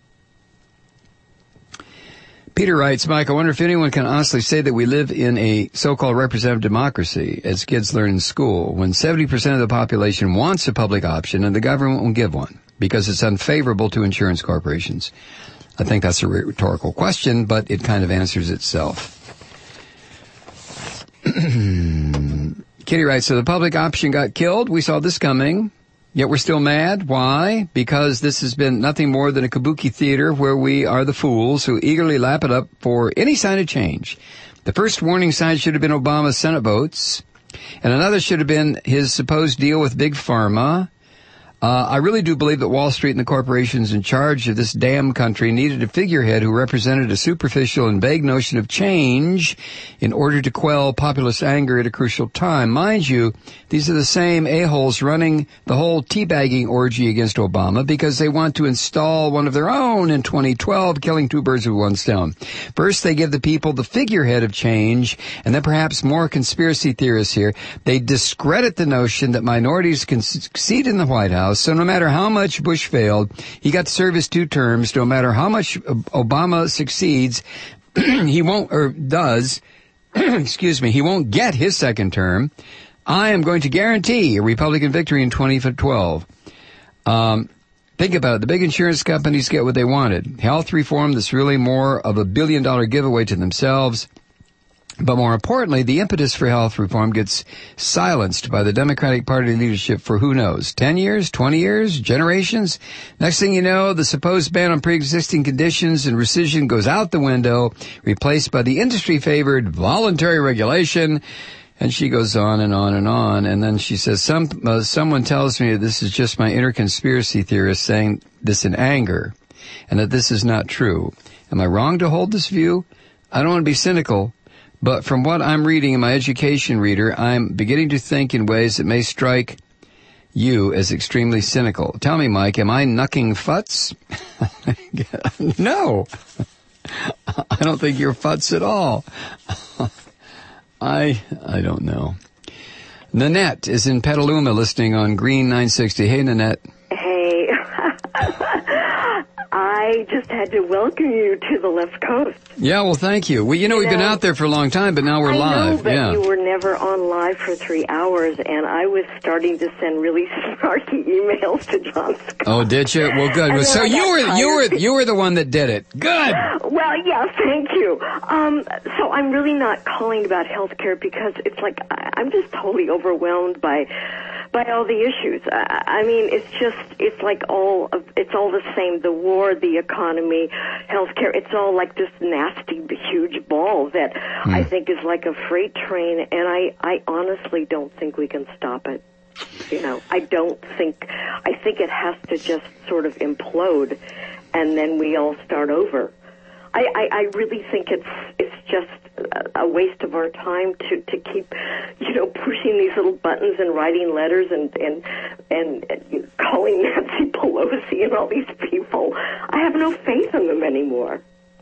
Peter writes, Mike, I wonder if anyone can honestly say that we live in a so-called representative democracy, as kids learn in school, when seventy percent of the population wants a public option and the government won't give one because it's unfavorable to insurance corporations. I think that's a rhetorical question, but it kind of answers itself. Kitty writes, so the public option got killed. We saw this coming. Yet we're still mad. Why? Because this has been nothing more than a kabuki theater where we are the fools who eagerly lap it up for any sign of change. The first warning sign should have been Obama's Senate votes, and another should have been his supposed deal with Big Pharma. Uh, I really do believe that Wall Street and the corporations in charge of this damn country needed a figurehead who represented a superficial and vague notion of change in order to quell populist anger at a crucial time. Mind you, these are the same a-holes running the whole teabagging orgy against Obama because they want to install one of their own in twenty twelve, killing two birds with one stone. First, they give the people the figurehead of change, and then perhaps more conspiracy theorists here. They discredit the notion that minorities can succeed in the White House. So no matter how much Bush failed, he got to serve his two terms. No matter how much Obama succeeds, he won't, or does, excuse me, he won't get his second term. I am going to guarantee a Republican victory in twenty twelve. Um, think about it. The big insurance companies get what they wanted. Health reform that's really more of a billion dollar giveaway to themselves. But more importantly, the impetus for health reform gets silenced by the Democratic Party leadership for who knows, ten years, twenty years, generations. Next thing you know, the supposed ban on pre-existing conditions and rescission goes out the window, replaced by the industry-favored voluntary regulation. And she goes on and on and on. And then she says, Some, uh, someone tells me this is just my inner conspiracy theorist saying this in anger, and that this is not true. Am I wrong to hold this view? I don't want to be cynical. But from what I'm reading in my education reader, I'm beginning to think in ways that may strike you as extremely cynical. Tell me, Mike, am I knucking futz? No. I don't think you're futz at all. I I don't know. Nanette is in Petaluma listening on Green nine sixty. Hey, Nanette. Hey. I just had to welcome you to the left coast. Yeah, well, thank you. Well, you know, you we've know, been out there for a long time, but now we're I live. know, but yeah. you were never on live for three hours, and I was starting to send really snarky emails to John Scott. Oh, did you? Well, good. And So then I you got were tired. you were you were the one that did it. Good. Well, yeah, thank you. Um, so I'm really not calling about health care because it's like I- I'm just totally overwhelmed by by all the issues. I, I mean, it's just it's like all of, it's all the same. The war, the economy, healthcare. It's all like this nasty, huge ball that Hmm. I think is like a freight train, and I I honestly don't think we can stop it. You know, I don't think. I think it has to just sort of implode, and then we all start over. I, I, I really think it's it's just a waste of our time to, to keep, you know, pushing these little buttons and writing letters and and and, and calling Nancy Pelosi and all these people. I have no faith in them anymore.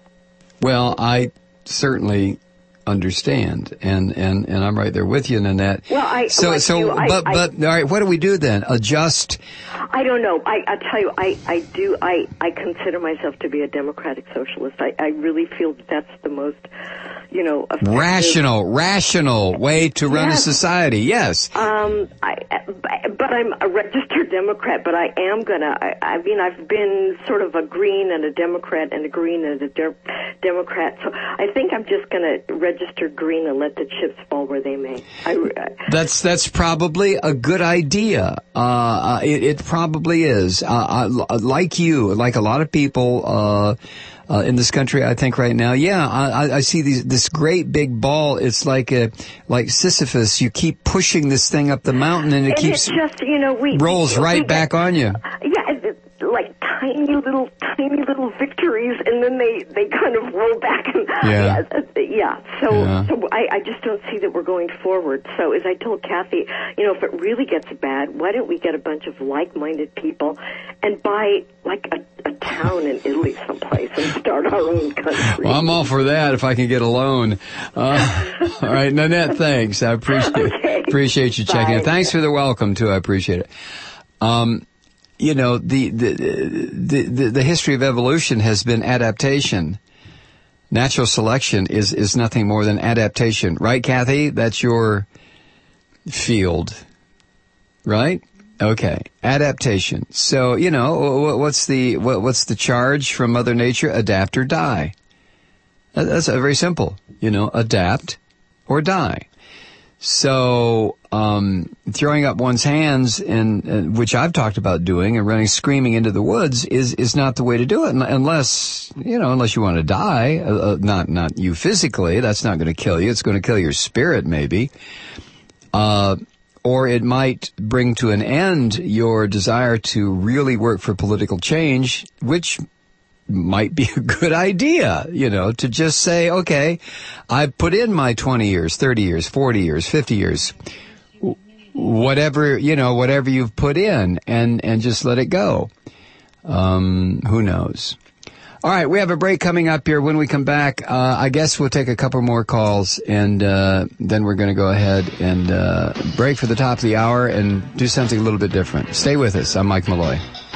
Well, I certainly understand, and, and, and I'm right there with you, Nanette. Well, I so like so you, I- but I- but all right, what do we do then? Adjust. I don't know. I, I tell you, I, I do. I, I consider myself to be a democratic socialist. I, I really feel that that's the most, you know, effective. Rational, rational way to run a Yes. society. Yes. Um, I, but I'm a registered Democrat. But I am gonna. I, I mean, I've been sort of a Green and a Democrat and a Green and a de- Democrat. So I think I'm just gonna register Green and let the chips fall where they may. I, I, That's that's probably a good idea. Uh, uh it, it probably is. Uh, I, like you, like a lot of people uh, uh in this country, I think right now. Yeah, I, I see these this great big ball. It's like a like Sisyphus. You keep pushing this thing up the mountain, and it and keeps it's just, you know, we rolls we, right we back get, on you. Yeah, it- like tiny little, tiny little victories, and then they, they kind of roll back. And, Yeah. yeah. yeah. So, Yeah. so I, I just don't see that we're going forward. So as I told Kathy, you know, if it really gets bad, why don't we get a bunch of like-minded people and buy like a, a town in Italy someplace and start our own country? Well, I'm all for that if I can get a loan. Uh, all right, Nanette, thanks. I appreciate Okay. appreciate you checking in. Bye. Thanks for the welcome too. I appreciate it. Um, you know, the the, the the the history of evolution has been adaptation. Natural selection is is nothing more than adaptation, right, Kathy? That's your field, right? Okay, adaptation. So, you know, what's the what's the charge from Mother Nature? Adapt or die. That's very simple. You know, adapt or die. So um, throwing up one's hands, and uh, which I've talked about doing, and running screaming into the woods is is not the way to do it, unless you know, unless you want to die. Uh, not not you physically. That's not going to kill you. It's going to kill your spirit, maybe. Uh, or it might bring to an end your desire to really work for political change, which might be a good idea, you know, to just say, okay, I've put in my twenty years, thirty years, forty years, fifty years, whatever, you know, whatever you've put in, and, and just let it go. Um, who knows? All right, we have a break coming up here. When we come back, uh, I guess we'll take a couple more calls, and uh, then we're going to go ahead and uh, break for the top of the hour and do something a little bit different. Stay with us. I'm Mike Malloy.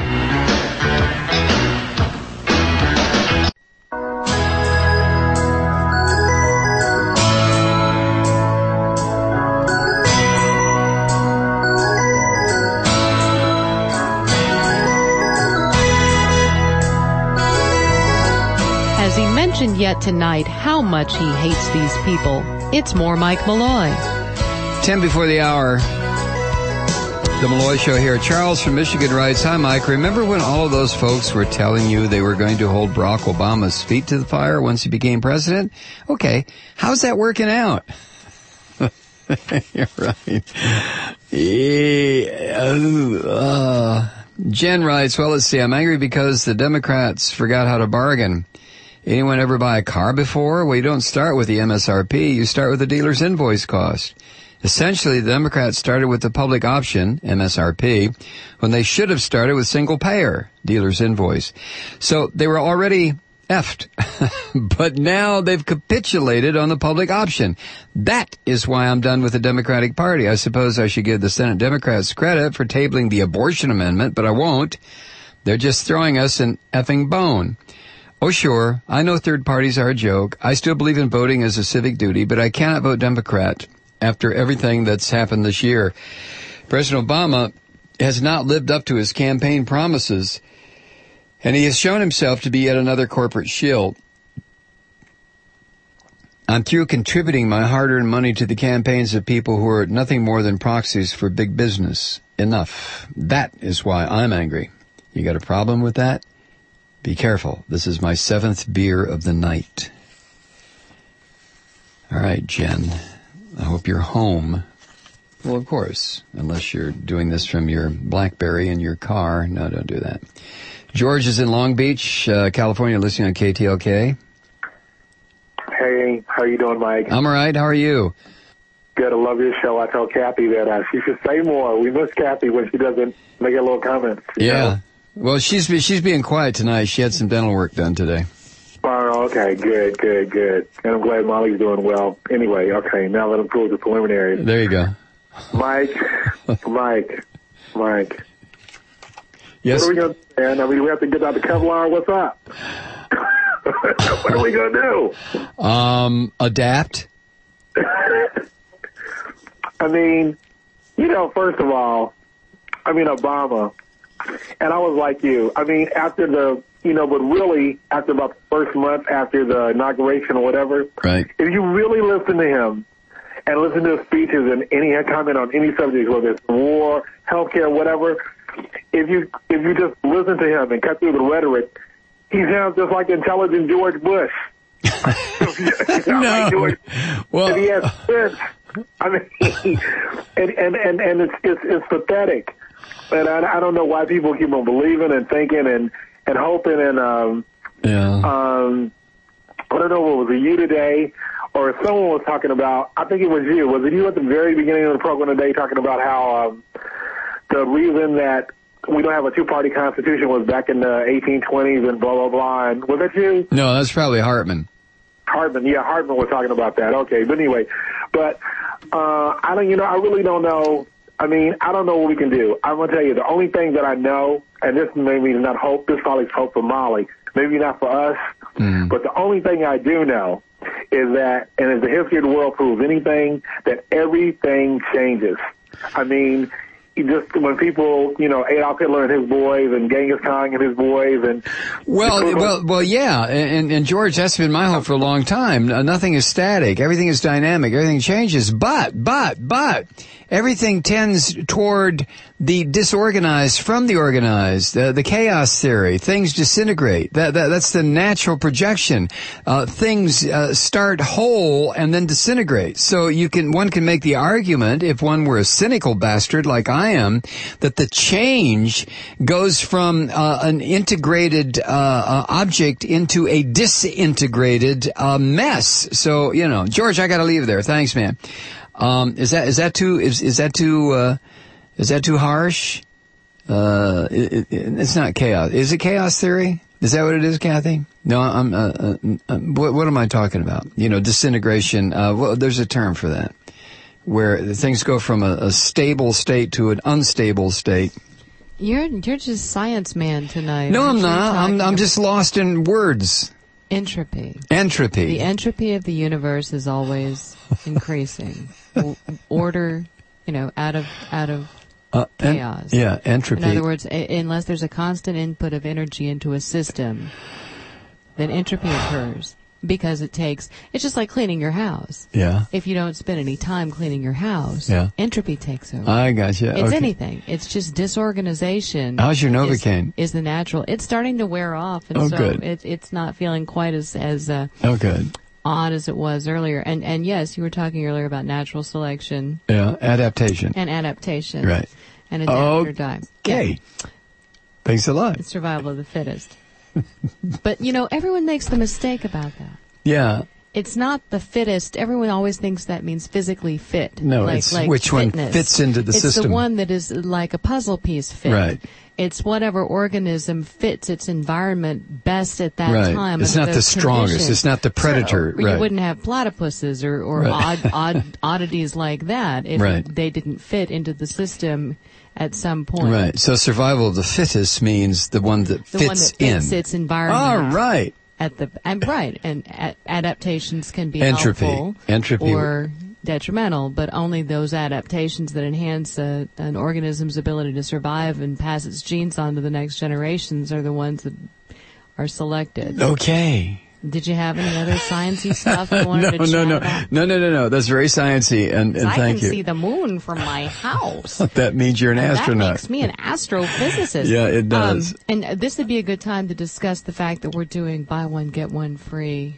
Yet tonight how much he hates these people. It's more Mike Malloy. Ten before the hour. The Malloy Show here. Charles from Michigan writes, hi, Mike. Remember when all of those folks were telling you they were going to hold Barack Obama's feet to the fire once he became president? Okay. How's that working out? You're right. Yeah. Uh, Jen writes, well, let's see. I'm angry because the Democrats forgot how to bargain. Anyone ever buy a car before? Well, you don't start with the M S R P. You start with the dealer's invoice cost. Essentially, the Democrats started with the public option, M S R P, when they should have started with single payer, dealer's invoice. So they were already effed. But now they've capitulated on the public option. That is why I'm done with the Democratic Party. I suppose I should give the Senate Democrats credit for tabling the abortion amendment, but I won't. They're just throwing us an effing bone. Oh, sure, I know third parties are a joke. I still believe in voting as a civic duty, but I cannot vote Democrat after everything that's happened this year. President Obama has not lived up to his campaign promises, and he has shown himself to be yet another corporate shill. I'm through contributing my hard-earned money to the campaigns of people who are nothing more than proxies for big business. Enough. That is why I'm angry. You got a problem with that? Be careful. This is my seventh beer of the night. All right, Jen. I hope you're home. Well, of course, unless you're doing this from your BlackBerry in your car. No, don't do that. George is in Long Beach, uh, California, listening on K T L K. Hey, how you doing, Mike? I'm all right. How are you? Good. I love your show. I tell Kathy that uh, she should say more. We miss Kathy when she doesn't make a little comment. Yeah. Know? Well, she's she's being quiet tonight. She had some dental work done today. Oh, okay. Good, good, good. And I'm glad Molly's doing well. Anyway, okay. Now let him prove the preliminaries. There you go. Mike, Mike, Mike. Yes. What are we going to do, man? I mean, we have to get out the Kevlar. What's up? What are we going to do? Um, adapt. I mean, you know, first of all, I mean, Obama, and I was like you. I mean, after the, you know, but really, after about the first month after the inauguration or whatever, right. If you really listen to him and listen to his speeches and any comment on any subject, whether it's war, healthcare, whatever, if you if you just listen to him and cut through the rhetoric, he sounds just like intelligent George Bush. No. Like George, well, and he has sense. I mean, and and and, and it's, it's it's pathetic. And I, I don't know why people keep on believing and thinking and, and hoping and um yeah. um I don't know what was it you today or someone was talking about. I think it was you. Was it you at the very beginning of the program today talking about how um, the reason that we don't have a two-party constitution was back in the eighteen twenties and blah blah blah? And was that you? No, that's probably Hartman. Hartman, yeah, Hartman was talking about that. Okay, but anyway, but uh, I don't, you know, I really don't know. I mean, I don't know what we can do. I'm gonna tell you the only thing that I know, and this maybe is not hope. This probably is hope for Molly, maybe not for us. Mm. But the only thing I do know is that, and as the history of the world proves anything, that everything changes. I mean, just when people, you know, Adolf Hitler and his boys and Genghis Khan and his boys and... Well, well, well, yeah. And, and George, that's been my hope for a long time. Nothing is static. Everything is dynamic. Everything changes. But, but, but, everything tends toward the disorganized from the organized, uh, the chaos theory. Things disintegrate. That, that that's the natural projection. Uh, things uh, start whole and then disintegrate. So you can one can make the argument, if one were a cynical bastard like I am, that the change goes from uh, an integrated uh, uh, object into a disintegrated uh, mess. So you know, George, I got to leave there. Thanks, man. Um, is that is that too is is that too uh, is that too harsh? Uh, it, it, it's not chaos. Is it chaos theory? Is that what it is, Kathy? No, I'm. Uh, uh, uh, what, what am I talking about? You know, disintegration. Uh, well, there's a term for that, where things go from a, a stable state to an unstable state. You're you're just science man tonight. No, I'm Aren't you not. I'm talking I'm just lost in words. Entropy. Entropy. The entropy of the universe is always increasing. O- Order, you know, out of out of uh, en- chaos. yeah, entropy. In other words, a- unless there's a constant input of energy into a system, then entropy occurs because it takes. It's just like cleaning your house. Yeah. If you don't spend any time cleaning your house, Yeah. entropy takes over. I got you. It's Okay. anything. It's just disorganization. How's your is- Novocaine? Is the natural. It's starting to wear off, and Oh, so good. It, it's not feeling quite as as uh, Oh, good. odd as it was earlier. And and yes, you were talking earlier about natural selection Yeah, adaptation. and adaptation. Right. And adapt or die. Okay. Thanks a lot. It's survival of the fittest. But you know, everyone makes the mistake about that. Yeah. It's not the fittest. Everyone always thinks that means physically fit. No, like, it's like which one fitness. fits into the it's system. It's the one that is like a puzzle piece fit. Right. It's whatever organism fits its environment best at that Right. time. It's under not the those strongest. conditions. It's not the predator. So, or Right. You wouldn't have platypuses or, or Right. odd, odd oddities like that if Right. they didn't fit into the system at some point. Right. So survival of the fittest means the one that The fits one that fits in. its environment. All right. At the and right, and a- adaptations can be Entropy. helpful Entropy. or detrimental, but only those adaptations that enhance a, an organism's ability to survive and pass its genes on to the next generations are the ones that are selected. Okay. Did you have any other sciencey stuff you wanted no, to no, chat no, about? no, no, no, no. That's very sciencey, and, and I thank can you. see the moon from my house. That means you're an And astronaut. That makes me an astrophysicist. Yeah, it does. Um, and this would be a good time to discuss the fact that we're doing buy one, get one free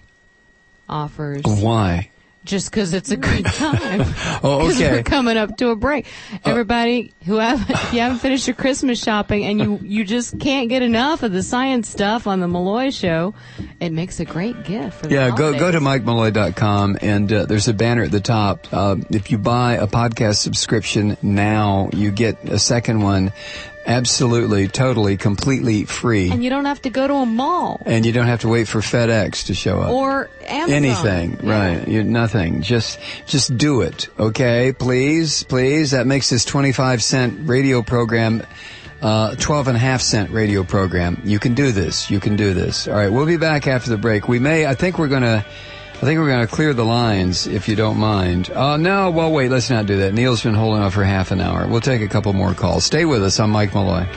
offers. Why? Just because it's a good time. Oh, Because okay. we're coming up to a break. Everybody who have, if you haven't finished your Christmas shopping and you, you just can't get enough of the science stuff on the Malloy Show, it makes a great gift for the Yeah, go go holidays. to mike malloy dot com, and uh, there's a banner at the top. Uh, if you buy a podcast subscription now, you get a second one absolutely, totally, completely free. And you don't have to go to a mall. And you don't have to wait for FedEx to show up. Or Amazon. Anything, Yeah. right. You're nothing. Just, just do it. Okay? Please, please. That makes this twenty-five cent radio program, uh, twelve and a half cent radio program. You can do this. You can do this. All right. We'll be back after the break. We may, I think we're gonna, I think we're gonna clear the lines if you don't mind. Uh, no, well, wait, let's not do that. Neil's been holding off for half an hour. We'll take a couple more calls. Stay with us. I'm Mike Malloy.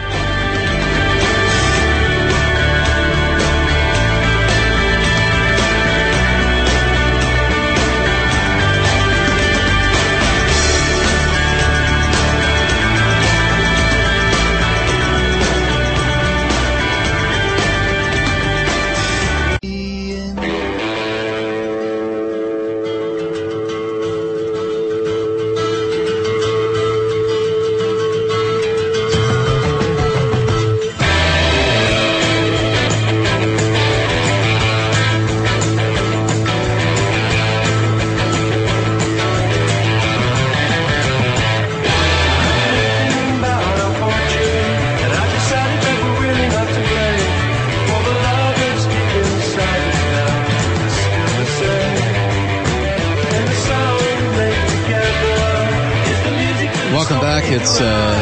Welcome back. It's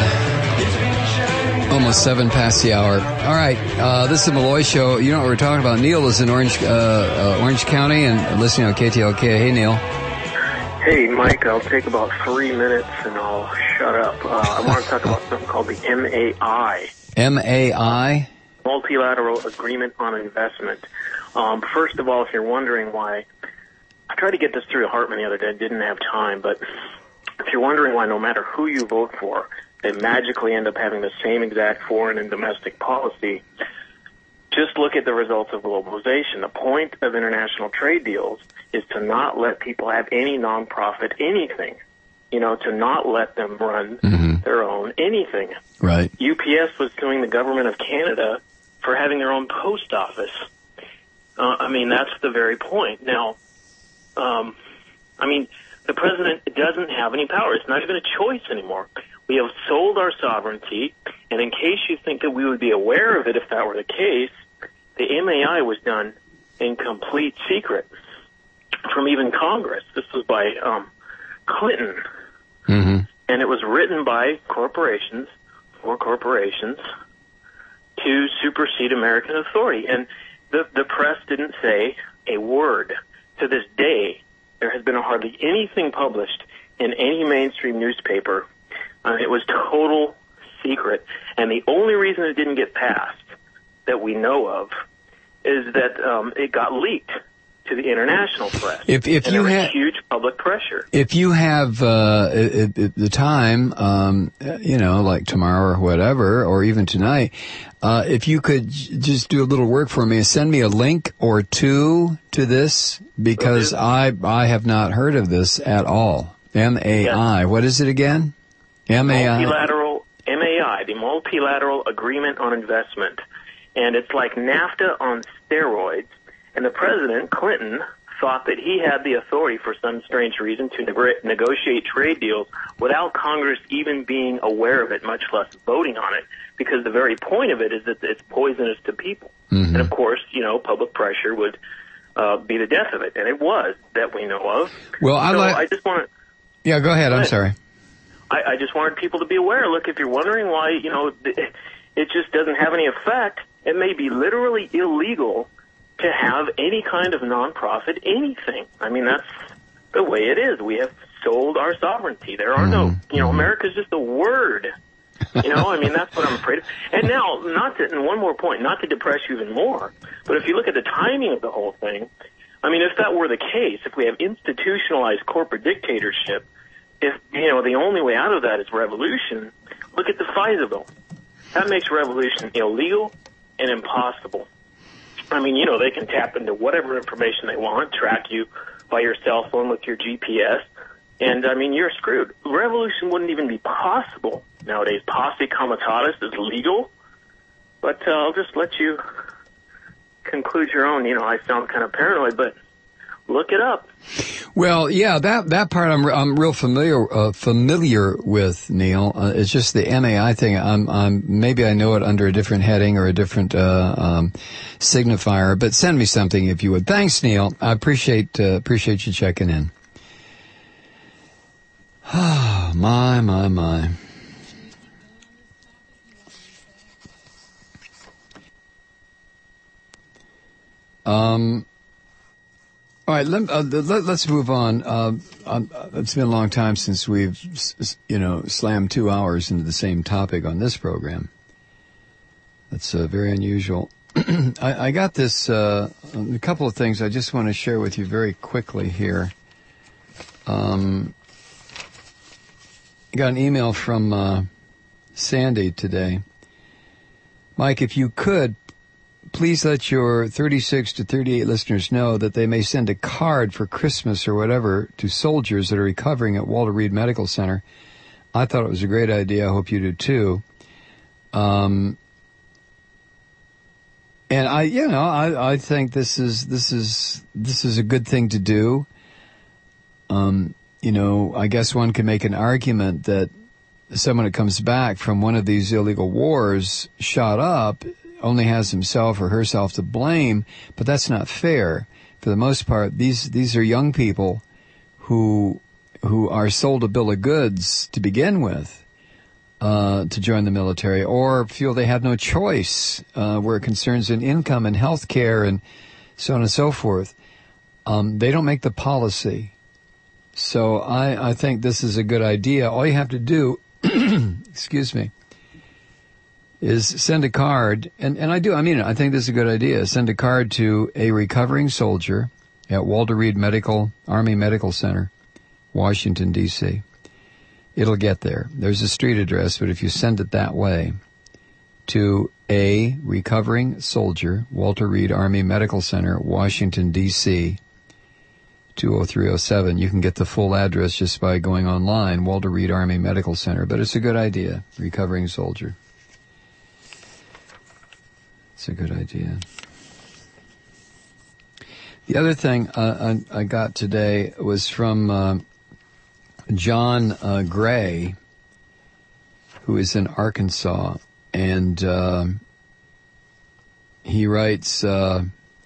uh, almost seven past the hour. All right, uh, this is the Malloy Show. You know what we're talking about. Neil is in Orange, uh, uh, Orange County and listening on K T L K. Hey, Neil. Hey, Mike, I'll take about three minutes and I'll shut up. Uh, I want to talk about something called the M A I. M A I? Multilateral Agreement on Investment. Um, first of all, if you're wondering why, I tried to get this through Hartman the other day, didn't have time, but you're wondering why no matter who you vote for, they magically end up having the same exact foreign and domestic policy, just look at the results of globalization. The point of international trade deals is to not let people have any nonprofit anything, you know, to not let them run mm-hmm. their own anything. Right. U P S was suing the government of Canada for having their own post office. Uh, I mean, that's the very point. Now, um, I mean, the president doesn't have any power. It's not even a choice anymore. We have sold our sovereignty, and in case you think that we would be aware of it if that were the case, the M A I was done in complete secret from even Congress. This was by um, Clinton, mm-hmm. and it was written by corporations, for corporations, to supersede American authority. And the, the press didn't say a word. To this day, there has been hardly anything published in any mainstream newspaper. Uh, it was total secret. And the only reason it didn't get passed that we know of is that um, it got leaked to the international press. If, if and you there was ha- huge public pressure. If you have uh, it, it, the time, um, you know, like tomorrow or whatever, or even tonight, uh, if you could j- just do a little work for me and send me a link or two to this, because I I have not heard of this at all. M A I. Yes. What is it again? M A I. Multilateral, M A I, the Multilateral Agreement on Investment. And it's like NAFTA on steroids. And the president, Clinton, thought that he had the authority for some strange reason to neg- negotiate trade deals without Congress even being aware of it, much less voting on it, because the very point of it is that it's poisonous to people. Mm-hmm. And, of course, you know, public pressure would uh, be the death of it. And it was, that we know of. Well, I so like... I just want to... Yeah, go ahead. Go I'm ahead. sorry. I, I just wanted people to be aware. Look, if you're wondering why, you know, it just doesn't have any effect, it may be literally illegal to have any kind of nonprofit anything. I mean, that's the way it is. We have sold our sovereignty. There are no, you know, America's just a word. You know, I mean, that's what I'm afraid of. And now, not to, and one more point, not to depress you even more, but if you look at the timing of the whole thing, I mean, if that were the case, if we have institutionalized corporate dictatorship, if, you know, the only way out of that is revolution, look at the FISA bill. That makes revolution illegal and impossible. I mean, you know, they can tap into whatever information they want, track you by your cell phone with your G P S, and, I mean, you're screwed. Revolution wouldn't even be possible nowadays. Posse comitatus is legal, but uh, I'll just let you conclude your own. You know, I sound kind of paranoid, but look it up. Well, yeah, that that part I'm I'm real familiar uh, familiar with, Neil. Uh, it's just the M A I thing. I'm I'm maybe I know it under a different heading or a different uh, um, signifier. But send me something if you would. Thanks, Neil. I appreciate uh, appreciate you checking in. Oh, my my my. Um. All right, let, uh, let, let's move on. Uh, um, it's been a long time since we've, you know, slammed two hours into the same topic on this program. That's uh, very unusual. I, I got this, uh, a couple of things I just want to share with you very quickly here. Um, I got an email from uh, Sandy today. Mike, if you could, please let your thirty-six to thirty-eight listeners know that they may send a card for Christmas or whatever to soldiers that are recovering at Walter Reed Medical Center. I thought it was a great idea. I hope you do too. Um, and I, you know, I, I think this is, this is, this is a good thing to do. Um, you know, I guess one can make an argument that someone that comes back from one of these illegal wars shot up only has himself or herself to blame, but that's not fair. For the most part, these these are young people who who are sold a bill of goods to begin with uh, to join the military, or feel they have no choice uh, where it concerns an income and health care and so on and so forth. Um, they don't make the policy. So I, I think this is a good idea. All you have to do, excuse me, is send a card, and, and I do, I mean it, I think this is a good idea, send a card to a recovering soldier at Walter Reed Medical, Army Medical Center, Washington, D C, it'll get there. There's a street address, but if you send it that way to A, Recovering Soldier, Walter Reed Army Medical Center, Washington, D C, two oh three oh seven, you can get the full address just by going online, Walter Reed Army Medical Center. But it's a good idea, Recovering Soldier. It's a good idea. The other thing uh, I, I got today was from uh, John uh, Gray, who is in Arkansas, and uh, he writes, uh,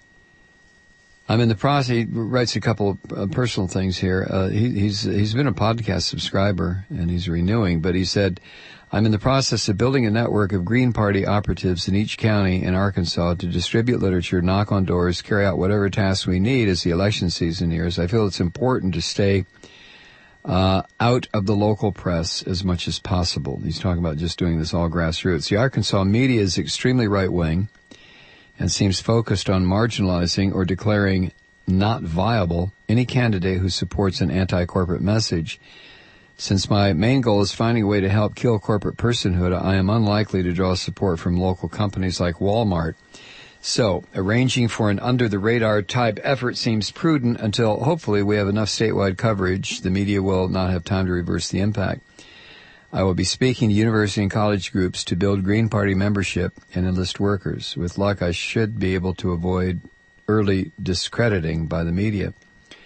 I'm in the process, he writes a couple of uh, personal things here. Uh, he, he's he's been a podcast subscriber, and he's renewing, but he said, I'm in the process of building a network of Green Party operatives in each county in Arkansas to distribute literature, knock on doors, carry out whatever tasks we need as the election season nears. I feel it's important to stay uh, out of the local press as much as possible. He's talking about just doing this all grassroots. The Arkansas media is extremely right-wing and seems focused on marginalizing or declaring not viable any candidate who supports an anti-corporate message. Since my main goal is finding a way to help kill corporate personhood, I am unlikely to draw support from local companies like Walmart. So, arranging for an under-the-radar type effort seems prudent until hopefully we have enough statewide coverage. The media will not have time to reverse the impact. I will be speaking to university and college groups to build Green Party membership and enlist workers. With luck, I should be able to avoid early discrediting by the media.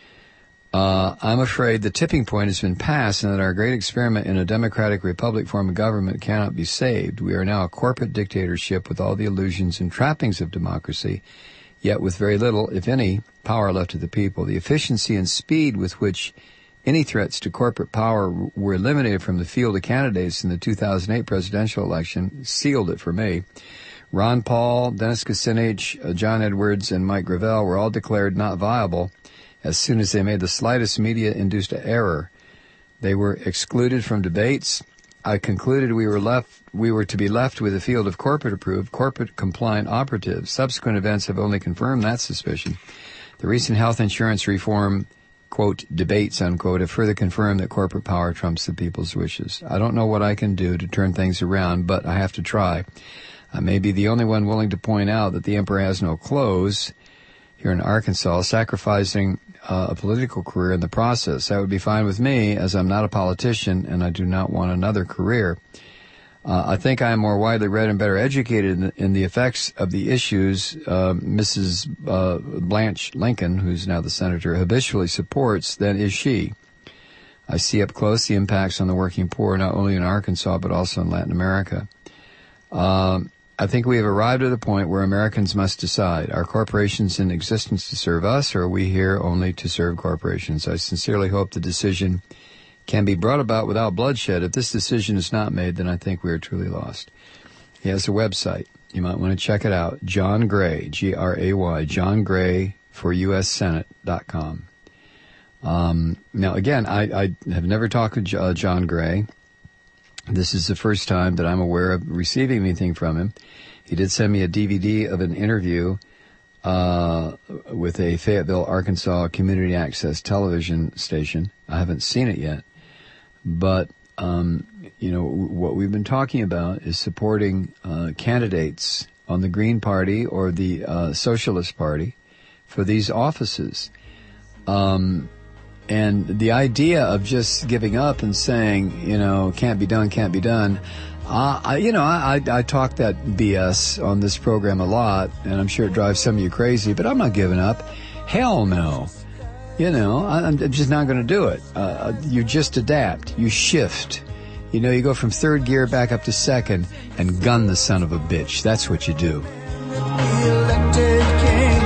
Uh, I'm afraid the tipping point has been passed and that our great experiment in a democratic republic form of government cannot be saved. We are now a corporate dictatorship with all the illusions and trappings of democracy, yet with very little, if any, power left to the people. The efficiency and speed with which any threats to corporate power were eliminated from the field of candidates in the two thousand eight presidential election sealed it for me. Ron Paul, Dennis Kucinich, uh, John Edwards, and Mike Gravel were all declared not viable as soon as they made the slightest media-induced error. They were excluded from debates. I concluded we were left, we were to be left with a field of corporate-approved, corporate-compliant operatives. Subsequent events have only confirmed that suspicion. The recent health insurance reform, quote, debates, unquote, have further confirmed that corporate power trumps the people's wishes. I don't know what I can do to turn things around, but I have to try. I may be the only one willing to point out that the emperor has no clothes here in Arkansas, sacrificing uh, a political career in the process. That would be fine with me, as I'm not a politician and I do not want another career. Uh, I think I am more widely read and better educated in the, in the effects of the issues uh, Missus Uh, Blanche Lincoln, who's now the senator, habitually supports than is she. I see up close the impacts on the working poor, not only in Arkansas but also in Latin America. Um, I think we have arrived at a point where Americans must decide, are corporations in existence to serve us, or are we here only to serve corporations? I sincerely hope the decision can be brought about without bloodshed. If this decision is not made, then I think we are truly lost. He has a website. You might want to check it out. John Gray, G R A Y, John Gray for U S Senate dot com. Um, now, again, I, I have never talked with uh, John Gray. This is the first time that I'm aware of receiving anything from him. He did send me a D V D of an interview uh with a Fayetteville, Arkansas community access television station. I haven't seen it yet. But, um, you know, what we've been talking about is supporting uh candidates on the Green Party or the uh Socialist Party for these offices. Um And the idea of just giving up and saying, you know, can't be done, can't be done, uh, I, you know, I, I, I talk that B S on this program a lot, and I'm sure it drives some of you crazy, but I'm not giving up. Hell no. You know, I, I'm just not going to do it. Uh, you just adapt. You shift. You know, you go from third gear back up to second and gun the son of a bitch. That's what you do. Elected king,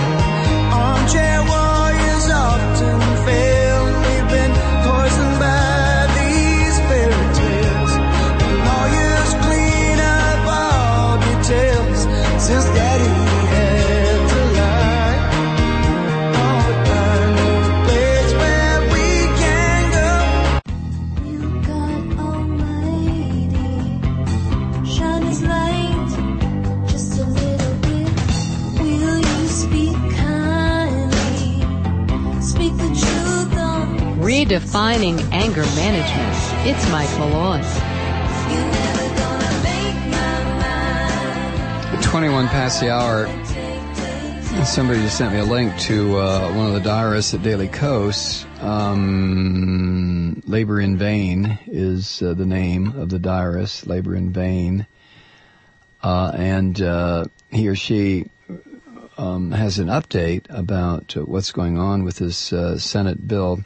armchair warriors often fail. We've been poisoned by these fairy tales. The lawyers clean up all details since Daddy had to lie. Oh, but I know the place where we can go. You God Almighty, shine His light just a little bit. Will you speak kindly? Speak the truth on Redefining anger management. It's Mike Malone. twenty-one past the hour. Somebody just sent me a link to uh, one of the diarists at Daily Kos. Um, Labor in Vain is uh, the name of the diarist, Labor in Vain. Uh, and uh, he or she um, has an update about uh, what's going on with this uh, Senate bill.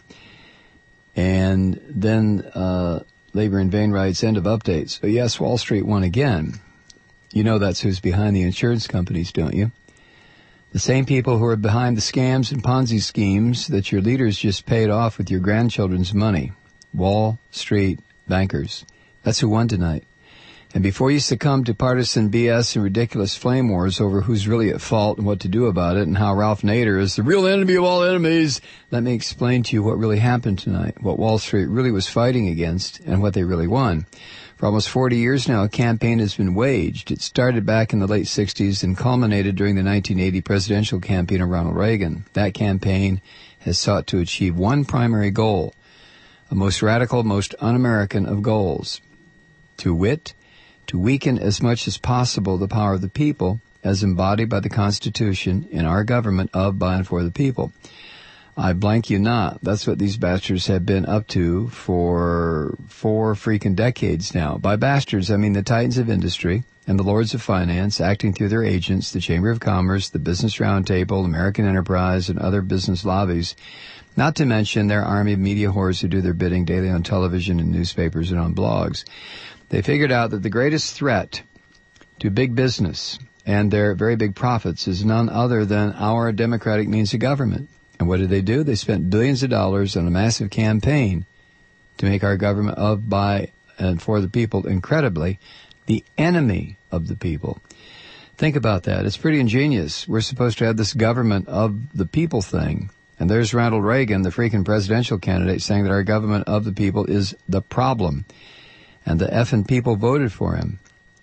And then uh, Labor in Vain writes, end of updates. So yes, Wall Street won again. You know that's who's behind the insurance companies, don't you? The same people who are behind the scams and Ponzi schemes that your leaders just paid off with your grandchildren's money. Wall Street bankers. That's who won tonight. And before you succumb to partisan B S and ridiculous flame wars over who's really at fault and what to do about it and how Ralph Nader is the real enemy of all enemies, let me explain to you what really happened tonight, what Wall Street really was fighting against and what they really won. For almost forty years now, a campaign has been waged. It started back in the late sixties and culminated during the nineteen eighty presidential campaign of Ronald Reagan. That campaign has sought to achieve one primary goal, a most radical, most un-American of goals, to wit, to weaken as much as possible the power of the people as embodied by the Constitution in our government of, by, and for the people. I blank you not. That's what these bastards have been up to for four freaking decades now. By bastards, I mean the titans of industry and the lords of finance acting through their agents, the Chamber of Commerce, the Business Roundtable, American Enterprise, and other business lobbies, not to mention their army of media whores who do their bidding daily on television and newspapers and on blogs. They figured out that the greatest threat to big business and their very big profits is none other than our democratic means of government. And what did they do? They spent billions of dollars on a massive campaign to make our government of, by, and for the people, incredibly, the enemy of the people. Think about that. It's pretty ingenious. We're supposed to have this government of the people thing. And there's Ronald Reagan, the freaking presidential candidate, saying that our government of the people is the problem. And the effing people voted for him.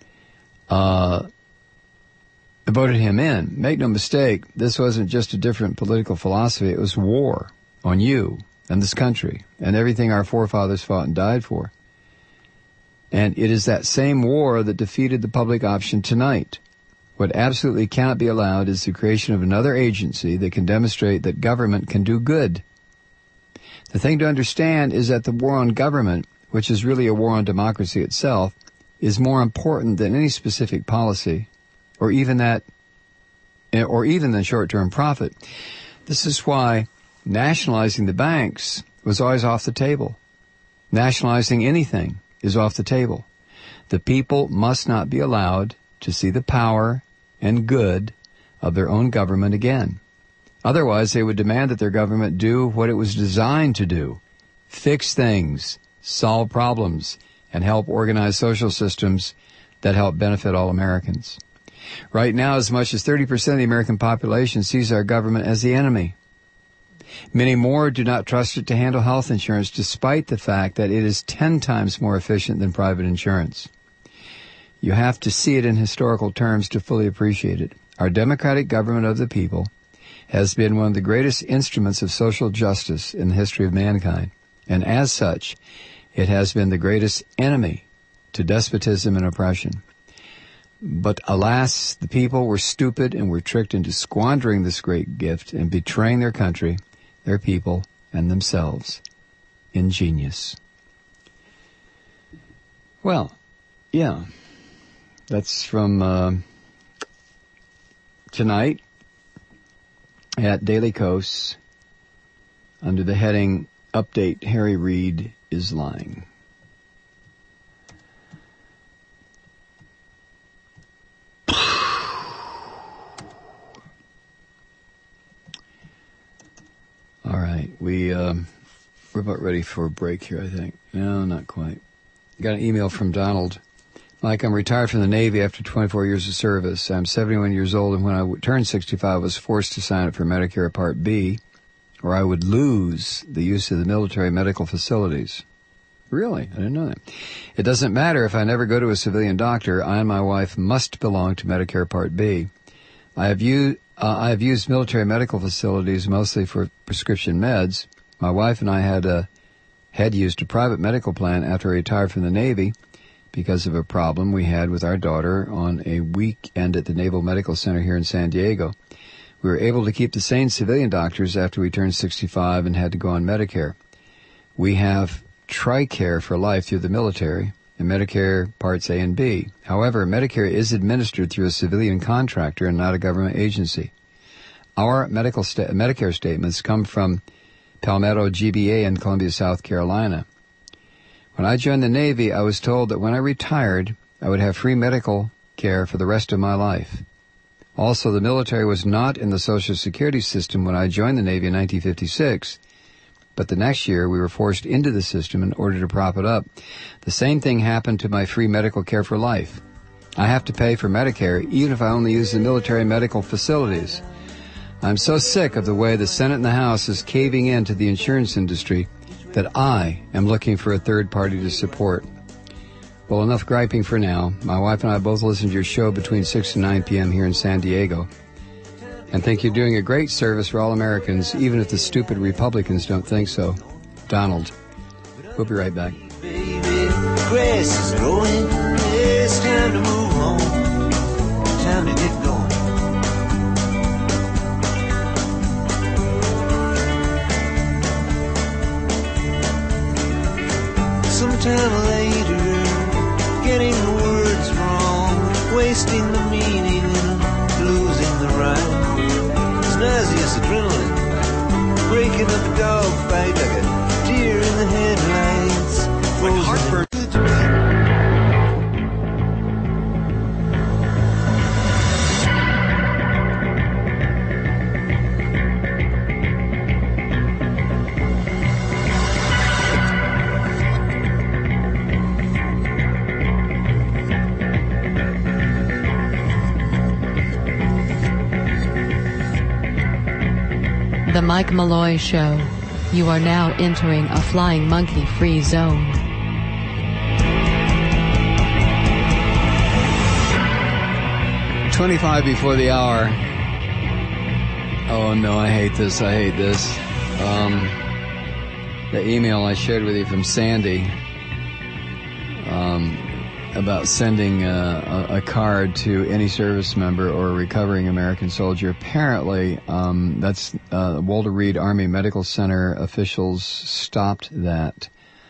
Uh... voted him in. Make no mistake, this wasn't just a different political philosophy. It was war on you and this country and everything our forefathers fought and died for. And it is that same war that defeated the public option tonight. What absolutely cannot be allowed is the creation of another agency that can demonstrate that government can do good. The thing to understand is that the war on government, which is really a war on democracy itself, is more important than any specific policy, or even that, or even than short-term profit. This is why nationalizing the banks was always off the table. Nationalizing anything is off the table. The people must not be allowed to see the power and good of their own government again. Otherwise, they would demand that their government do what it was designed to do: fix things, solve problems, and help organize social systems that help benefit all Americans. Right now, as much as thirty percent of the American population sees our government as the enemy. Many more do not trust it to handle health insurance, despite the fact that it is ten times more efficient than private insurance. You have to see it in historical terms to fully appreciate it. Our democratic government of the people has been one of the greatest instruments of social justice in the history of mankind, and as such, it has been the greatest enemy to despotism and oppression. But alas, the people were stupid and were tricked into squandering this great gift and betraying their country, their people, and themselves. Ingenious. Well, yeah, that's from uh, tonight at Daily Kos under the heading, Update, Harry Reid is Lying. All right, we, um, we're about ready for a break here, I think. No, not quite. Got an email from Donald. Mike, I'm retired from the Navy after twenty-four years of service. I'm seventy-one years old, and when I w- turned sixty-five, I was forced to sign up for Medicare Part B, or I would lose the use of the military medical facilities. Really? I didn't know that. It doesn't matter if I never go to a civilian doctor. I and my wife must belong to Medicare Part B. I have used... Uh, I have used military medical facilities mostly for prescription meds. My wife and I had a had used a private medical plan after I retired from the Navy because of a problem we had with our daughter on a weekend at the Naval Medical Center here in San Diego. We were able to keep the same civilian doctors after we turned sixty-five and had to go on Medicare. We have TRICARE for life through the military and Medicare Parts A and B. However, Medicare is administered through a civilian contractor and not a government agency. Our medical sta- Medicare statements come from Palmetto G B A in Columbia, South Carolina. When I joined the Navy, I was told that when I retired, I would have free medical care for the rest of my life. Also, the military was not in the Social Security system when I joined the Navy in nineteen fifty-six, but the next year we were forced into the system in order to prop it up. The same thing happened to my free medical care for life. I have to pay for Medicare even if I only use the military medical facilities. I'm so sick of the way the Senate and the House is caving in to the insurance industry that I am looking for a third party to support. Well, enough griping for now. My wife and I both listen to your show between six and nine p.m. here in San Diego, and think you're doing a great service for all Americans, even if the stupid Republicans don't think so. Donald. We'll be right back. Baby, grass is growing. It's time to move on. Time to get going. Sometime later, getting the words wrong, wasting the meaning and losing the rhyme. It's nauseous adrenaline, breaking up a dogfight like a deer in the headlights. When heartburn. The Mike Malloy Show. You are now entering a flying monkey-free zone. twenty-five before the hour. Oh no, I hate this. I hate this. Um, the email I shared with you from Sandy um, about sending uh, a, a card to any service member or a recovering American soldier. Apparently, um, that's uh, Walter Reed Army Medical Center officials stopped that.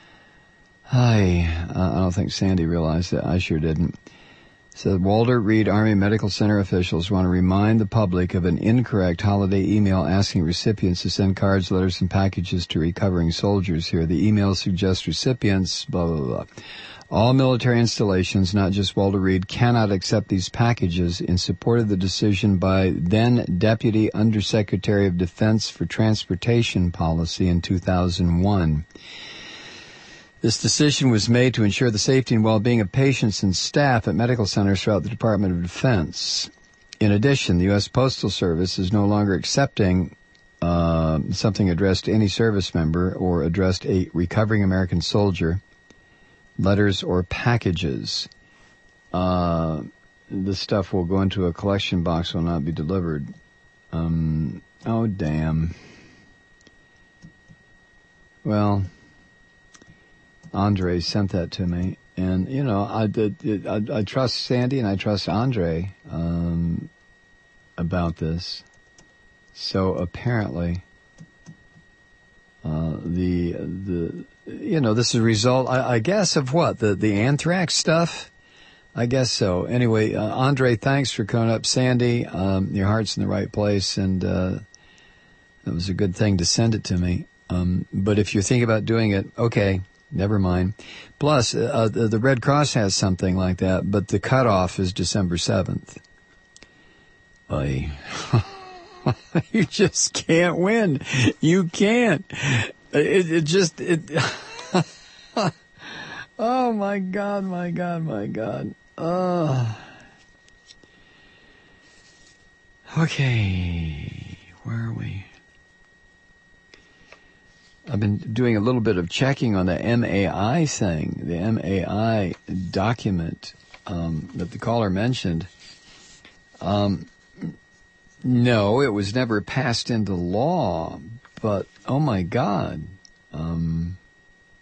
I, uh, I don't think Sandy realized that. I sure didn't. So Walter Reed Army Medical Center officials want to remind the public of an incorrect holiday email asking recipients to send cards, letters, and packages to recovering soldiers here. The email suggests recipients, blah, blah, blah. All military installations, not just Walter Reed, cannot accept these packages in support of the decision by then Deputy Undersecretary of Defense for Transportation Policy in two thousand one. This decision was made to ensure the safety and well-being of patients and staff at medical centers throughout the Department of Defense. In addition, the U S Postal Service is no longer accepting uh, something addressed to any service member or addressed a recovering American soldier, letters or packages. Uh, this stuff will go into a collection box, will not be delivered. Um, oh, damn. Well, Andre sent that to me, and you know, I did. I, I trust Sandy and I trust Andre um, about this. So apparently, uh, the the you know, this is a result, I, I guess, of what the the anthrax stuff. I guess so. Anyway, uh, Andre, thanks for coming up. Sandy, um, your heart's in the right place, and uh, it was a good thing to send it to me. Um, but if you're thinking about doing it, okay. Never mind. Plus, uh, the, the Red Cross has something like that, but the cutoff is December seventh. Oy. You just can't win. You can't. It, it just, it, oh my God, my God, my God. Oh. Okay. Where are we? I've been doing a little bit of checking on the M A I thing, the M A I document um, that the caller mentioned. Um, no, it was never passed into law, but oh my God. Um,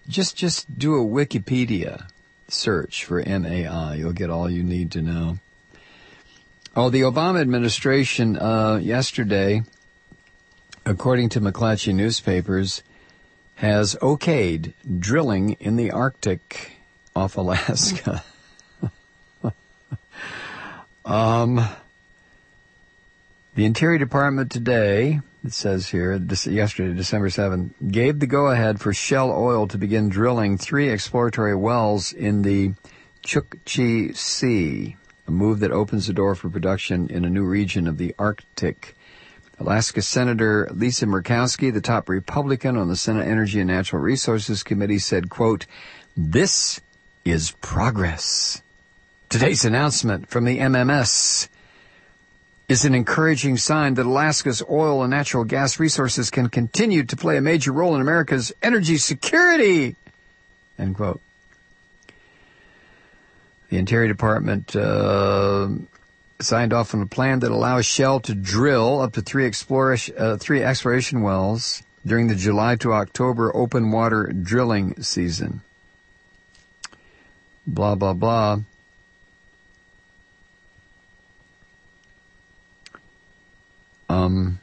just just do a Wikipedia search for M A I. You'll get all you need to know. Oh, the Obama administration uh, yesterday, according to McClatchy newspapers, has okayed drilling in the Arctic off Alaska. um, the Interior Department today, it says here, this, yesterday, December seventh, gave the go-ahead for Shell Oil to begin drilling three exploratory wells in the Chukchi Sea, a move that opens the door for production in a new region of the Arctic. Alaska Senator Lisa Murkowski, the top Republican on the Senate Energy and Natural Resources Committee, said, quote, "This is progress. Today's announcement from the M M S is an encouraging sign that Alaska's oil and natural gas resources can continue to play a major role in America's energy security," end quote. The Interior Department uh, signed off on a plan that allows Shell to drill up to three, exploration, uh, three exploration wells during the July to October open water drilling season. Blah, blah, blah. Um,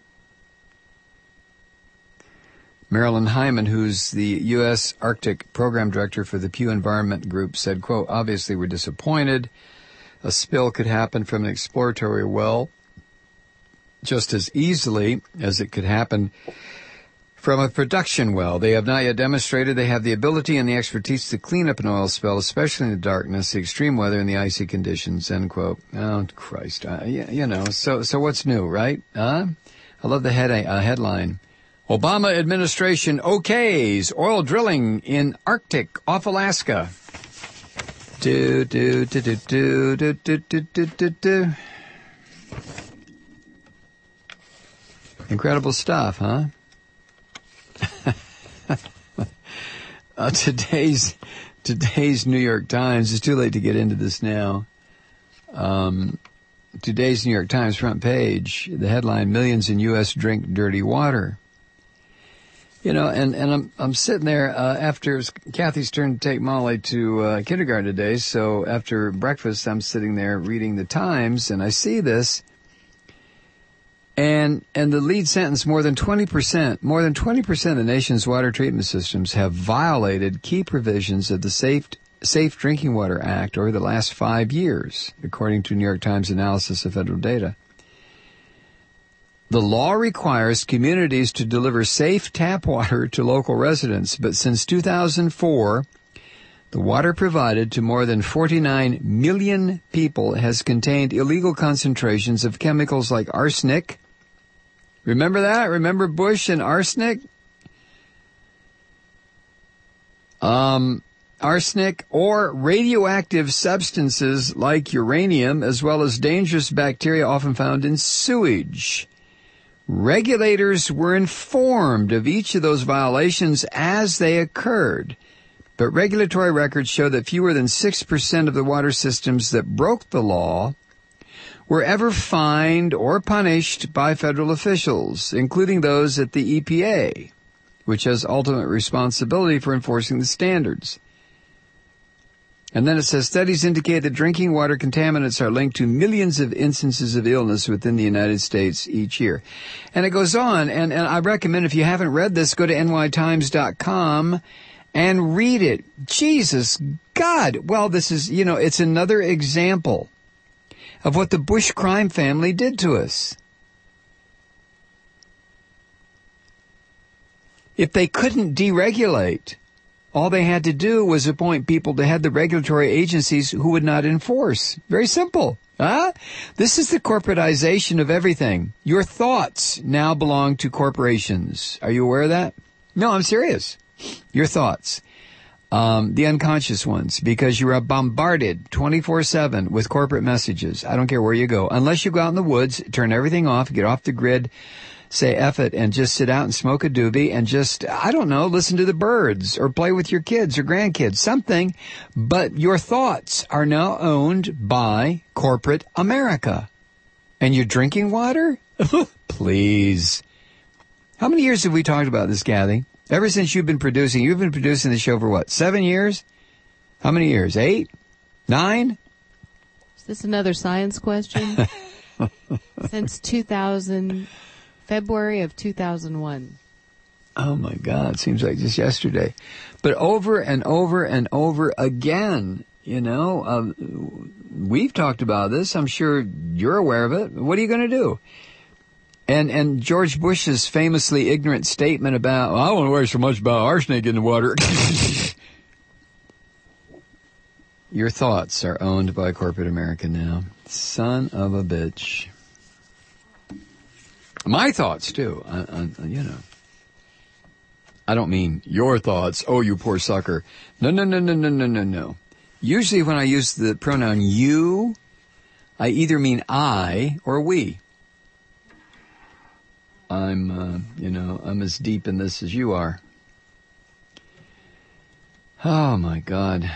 Marilyn Hyman, who's the U S Arctic Program Director for the Pew Environment Group, said, quote, "Obviously we're disappointed. A spill could happen from an exploratory well just as easily as it could happen from a production well. They have not yet demonstrated they have the ability and the expertise to clean up an oil spill, especially in the darkness, the extreme weather, and the icy conditions," end quote. Oh, Christ. Uh, you, you know, so so what's new, right? Huh? I love the head, uh, headline. Obama administration okays oil drilling in Arctic off Alaska. Do, do, do, do, do, do, do, do, do, do, do. Incredible stuff, huh? uh, today's today's New York Times, it's too late to get into this now. Um, today's New York Times front page, the headline, "Millions in U S drink dirty water." You know, and, and I'm I'm sitting there uh, after Kathy's turn to take Molly to uh, kindergarten today, so after breakfast I'm sitting there reading the Times, and I see this, and and the lead sentence, more than twenty percent, more than twenty percent of the nation's water treatment systems have violated key provisions of the Safe Safe Drinking Water Act over the last five years, according to New York Times analysis of federal data. The law requires communities to deliver safe tap water to local residents, but since two thousand four, the water provided to more than forty-nine million people has contained illegal concentrations of chemicals like arsenic. Remember that? Remember Bush and arsenic? Um, arsenic or radioactive substances like uranium, as well as dangerous bacteria often found in sewage. Regulators were informed of each of those violations as they occurred, but regulatory records show that fewer than six percent of the water systems that broke the law were ever fined or punished by federal officials, including those at the E P A, which has ultimate responsibility for enforcing the standards. And then it says, studies indicate that drinking water contaminants are linked to millions of instances of illness within the United States each year. And it goes on, and, and I recommend, if you haven't read this, go to N Y Times dot com and read it. Jesus God. Well, this is, you know, it's another example of what the Bush crime family did to us. If they couldn't deregulate, all they had to do was appoint people to head the regulatory agencies who would not enforce. Very simple. Huh? This is the corporatization of everything. Your thoughts now belong to corporations. Are you aware of that? No, I'm serious. Your thoughts. Um, the unconscious ones, because you are bombarded twenty-four seven with corporate messages. I don't care where you go. Unless you go out in the woods, turn everything off, get off the grid, say F it, and just sit out and smoke a doobie and just, I don't know, listen to the birds or play with your kids or grandkids, something. But your thoughts are now owned by corporate America. And your drinking water? Please. How many years have we talked about this, Kathy? Ever since you've been producing, you've been producing the show for what, seven years? How many years? Eight? Nine? Is this another science question? Since two thousand, February of two thousand one. Oh my God, seems like just yesterday. But over and over and over again, you know, uh, we've talked about this. I'm sure you're aware of it. What are you going to do? And and George Bush's famously ignorant statement about, well, I don't want to worry so much about arsenic in the water. Your thoughts are owned by corporate America now. Son of a bitch. My thoughts, too. I, I, you know. I don't mean your thoughts. Oh, you poor sucker. No, no, no, no, no, no, no, no. Usually when I use the pronoun you, I either mean I or we. I'm, uh, you know, I'm as deep in this as you are. Oh, my God.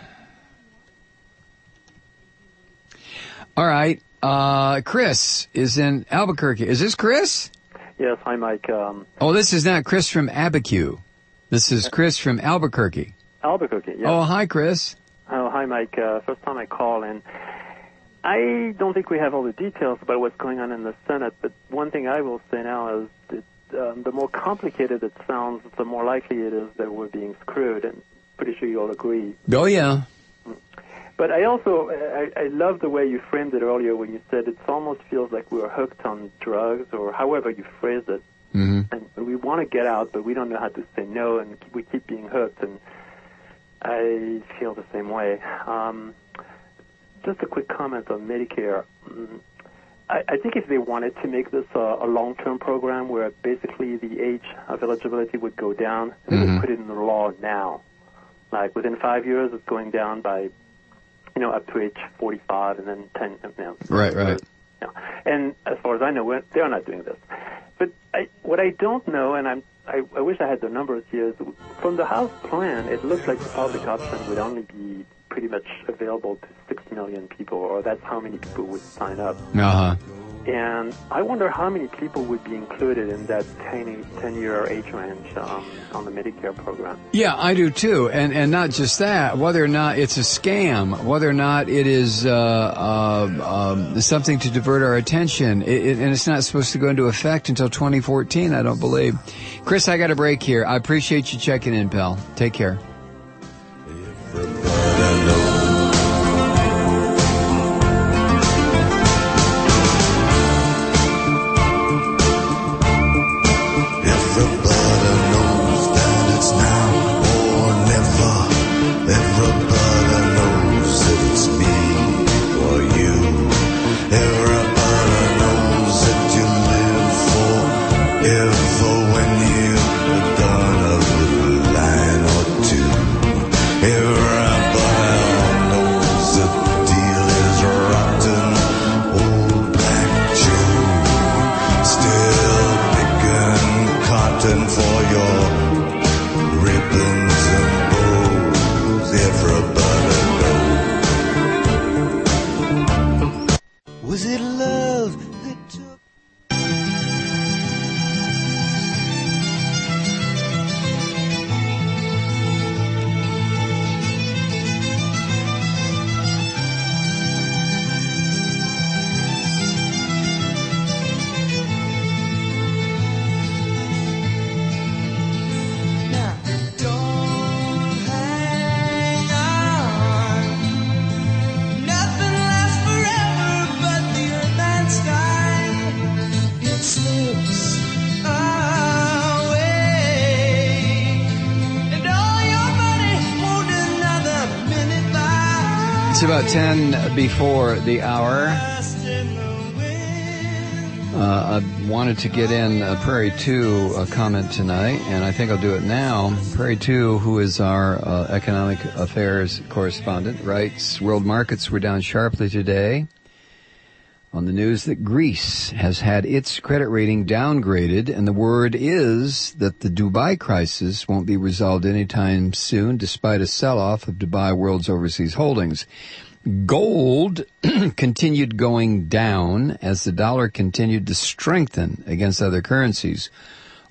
All right. Uh, Chris is in Albuquerque. Is this Chris? Yes, hi, Mike. Um, oh, this is not Chris from Abiquiu. This is Chris from Albuquerque. Albuquerque, yes. Oh, hi, Chris. Oh, hi, Mike. Uh, first time I call, and I don't think we have all the details about what's going on in the Senate, but one thing I will say now is that um, the more complicated it sounds, the more likely it is that we're being screwed, and pretty sure you all agree. Oh, yeah. But I also, I, I love the way you framed it earlier when you said it almost feels like we're hooked on drugs, or however you phrased it. Mm-hmm. And we want to get out, but we don't know how to say no, and we keep being hooked, and I feel the same way. Um, just a quick comment on Medicare. Mm, I, I think if they wanted to make this a, a long-term program where basically the age of eligibility would go down, they mm-hmm. would put it in the law now. Like within five years, it's going down by, you know, up to age forty-five, and then ten. You know, right, right. You know. And as far as I know, we're, they're not doing this. But I, what I don't know, and I'm, I, I wish I had the numbers here, is from the House plan, it looks like the public option would only be pretty much available to six million people, or that's how many people would sign up. Uh-huh. And I wonder how many people would be included in that ten-year age range um, on the Medicare program. Yeah, I do too. And and not just that, whether or not it's a scam, whether or not it is uh, uh, um, something to divert our attention. It, it, and it's not supposed to go into effect until twenty fourteen, I don't believe. Chris, I got a break here. I appreciate you checking in, pal. Take care. It's about ten before the hour. Uh, I wanted to get in a Prairie two uh, comment tonight, and I think I'll do it now. Prairie two, who is our uh, economic affairs correspondent, writes, world markets were down sharply today on the news that Greece has had its credit rating downgraded, and the word is that the Dubai crisis won't be resolved anytime soon, despite a sell-off of Dubai World's overseas holdings. Gold continued going down as the dollar continued to strengthen against other currencies.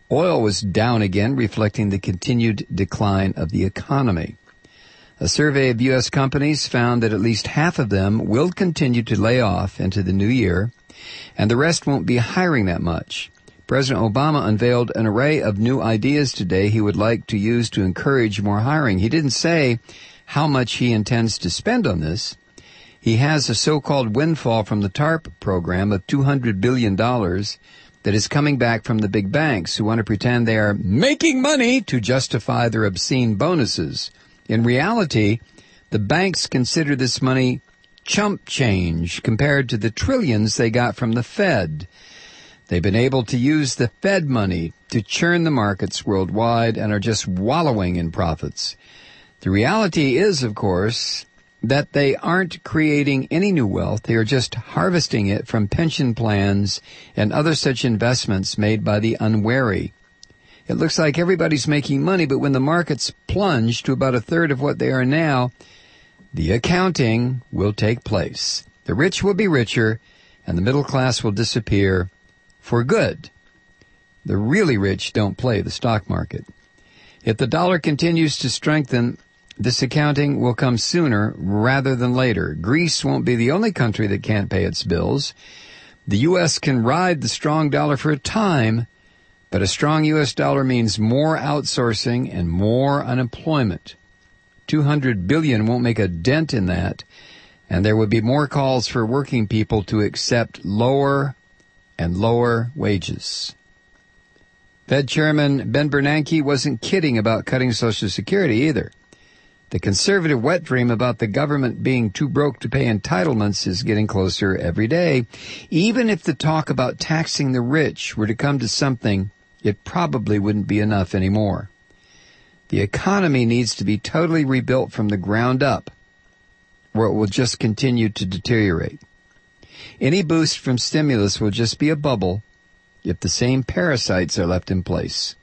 Oil was down again, reflecting the continued decline of the economy. A survey of U S companies found that at least half of them will continue to lay off into the new year, and the rest won't be hiring that much. President Obama unveiled an array of new ideas today he would like to use to encourage more hiring. He didn't say how much he intends to spend on this. He has a so-called windfall from the TARP program of two hundred billion dollars that is coming back from the big banks who want to pretend they are making money to justify their obscene bonuses. In reality, the banks consider this money chump change compared to the trillions they got from the Fed. They've been able to use the Fed money to churn the markets worldwide and are just wallowing in profits. The reality is, of course, that they aren't creating any new wealth. They are just harvesting it from pension plans and other such investments made by the unwary. It looks like everybody's making money, but when the markets plunge to about a third of what they are now, the accounting will take place. The rich will be richer, and the middle class will disappear for good. The really rich don't play the stock market. If the dollar continues to strengthen, this accounting will come sooner rather than later. Greece won't be the only country that can't pay its bills. The U S can ride the strong dollar for a time, but a strong U S dollar means more outsourcing and more unemployment. two hundred billion dollars won't make a dent in that, and there would be more calls for working people to accept lower and lower wages. Fed Chairman Ben Bernanke wasn't kidding about cutting Social Security either. The conservative wet dream about the government being too broke to pay entitlements is getting closer every day. Even if the talk about taxing the rich were to come to something, it probably wouldn't be enough anymore. The economy needs to be totally rebuilt from the ground up, or it will just continue to deteriorate. Any boost from stimulus will just be a bubble if the same parasites are left in place.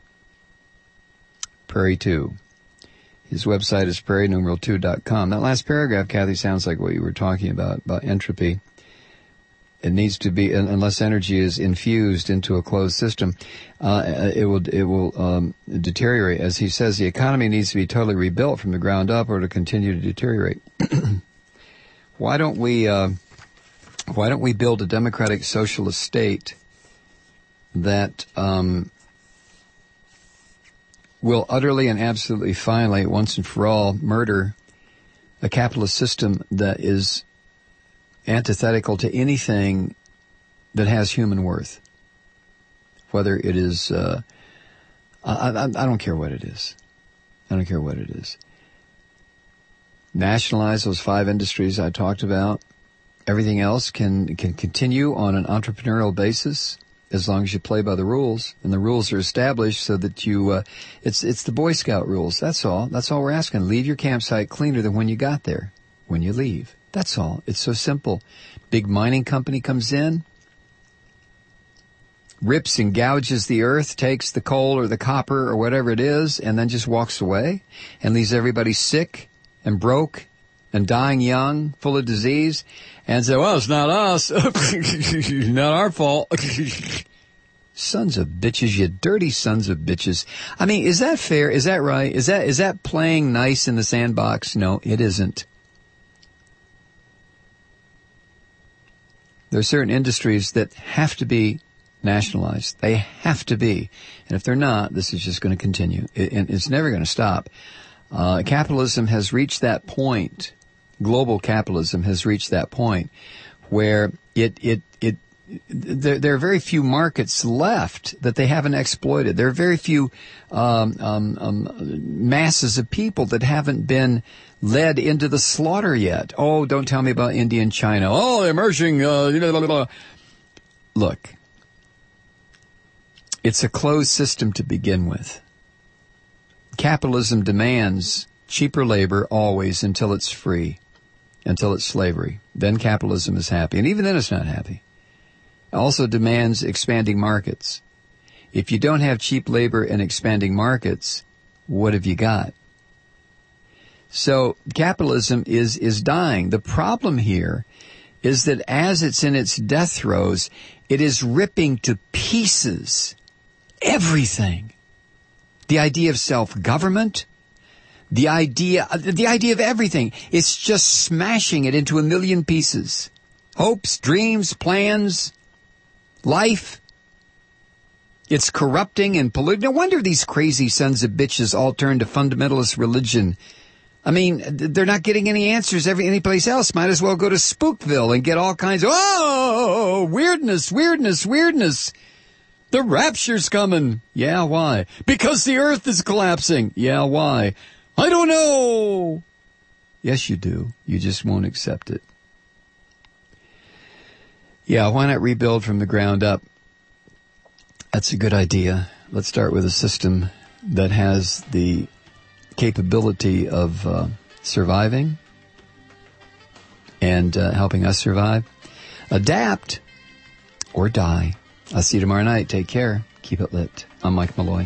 Prairie two. His website is prairie numeral two dot com. That last paragraph, Kathy, sounds like what you were talking about, about entropy. It needs to be, unless energy is infused into a closed system, uh, it will it will um, deteriorate. As he says, the economy needs to be totally rebuilt from the ground up, or to continue to deteriorate. Why don't we uh, Why don't we build a democratic socialist state that um, will utterly and absolutely finally, once and for all, murder a capitalist system that is antithetical to anything that has human worth, whether it is, uh, I, I, I don't care what it is. I don't care what it is. Nationalize those five industries I talked about. Everything else can, can continue on an entrepreneurial basis as long as you play by the rules, and the rules are established so that you, uh, it's, it's the Boy Scout rules. That's all. That's all we're asking. Leave your campsite cleaner than when you got there, when you leave. That's all. It's so simple. Big mining company comes in, rips and gouges the earth, takes the coal or the copper or whatever it is, and then just walks away and leaves everybody sick and broke and dying young, full of disease, and say, well, it's not us. Not our fault. Sons of bitches, you dirty sons of bitches. I mean, is that fair? Is that right? Is that is that playing nice in the sandbox? No, it isn't. There are certain industries that have to be nationalized. They have to be. And if they're not, this is just going to continue. It, and it's never going to stop. Uh, capitalism has reached that point. Global capitalism has reached that point where it, it, it, there, there are very few markets left that they haven't exploited. There are very few um, um, um, masses of people that haven't been led into the slaughter yet. Oh, don't tell me about India and China. Oh, emerging. Uh, blah, blah, blah. Look, it's a closed system to begin with. Capitalism demands cheaper labor always until it's free, until it's slavery. Then capitalism is happy, and even then it's not happy. It also demands expanding markets. If you don't have cheap labor and expanding markets, what have you got? So capitalism is, is dying. The problem here is that as it's in its death throes, it is ripping to pieces everything. The idea of self-government, the idea, the idea of everything. It's just smashing it into a million pieces. Hopes, dreams, plans, life. It's corrupting and polluting. No wonder these crazy sons of bitches all turn to fundamentalist religion. I mean, they're not getting any answers every anyplace else. Might as well go to Spookville and get all kinds of, oh, weirdness, weirdness, weirdness. The rapture's coming. Yeah, why? Because the earth is collapsing. Yeah, why? I don't know. Yes, you do. You just won't accept it. Yeah, why not rebuild from the ground up? That's a good idea. Let's start with a system that has the capability of uh, surviving and uh, helping us survive. Adapt or die. I'll see you tomorrow night. Take care. Keep it lit. I'm Mike Malloy.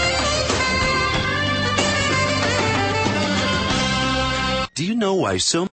Do you know why so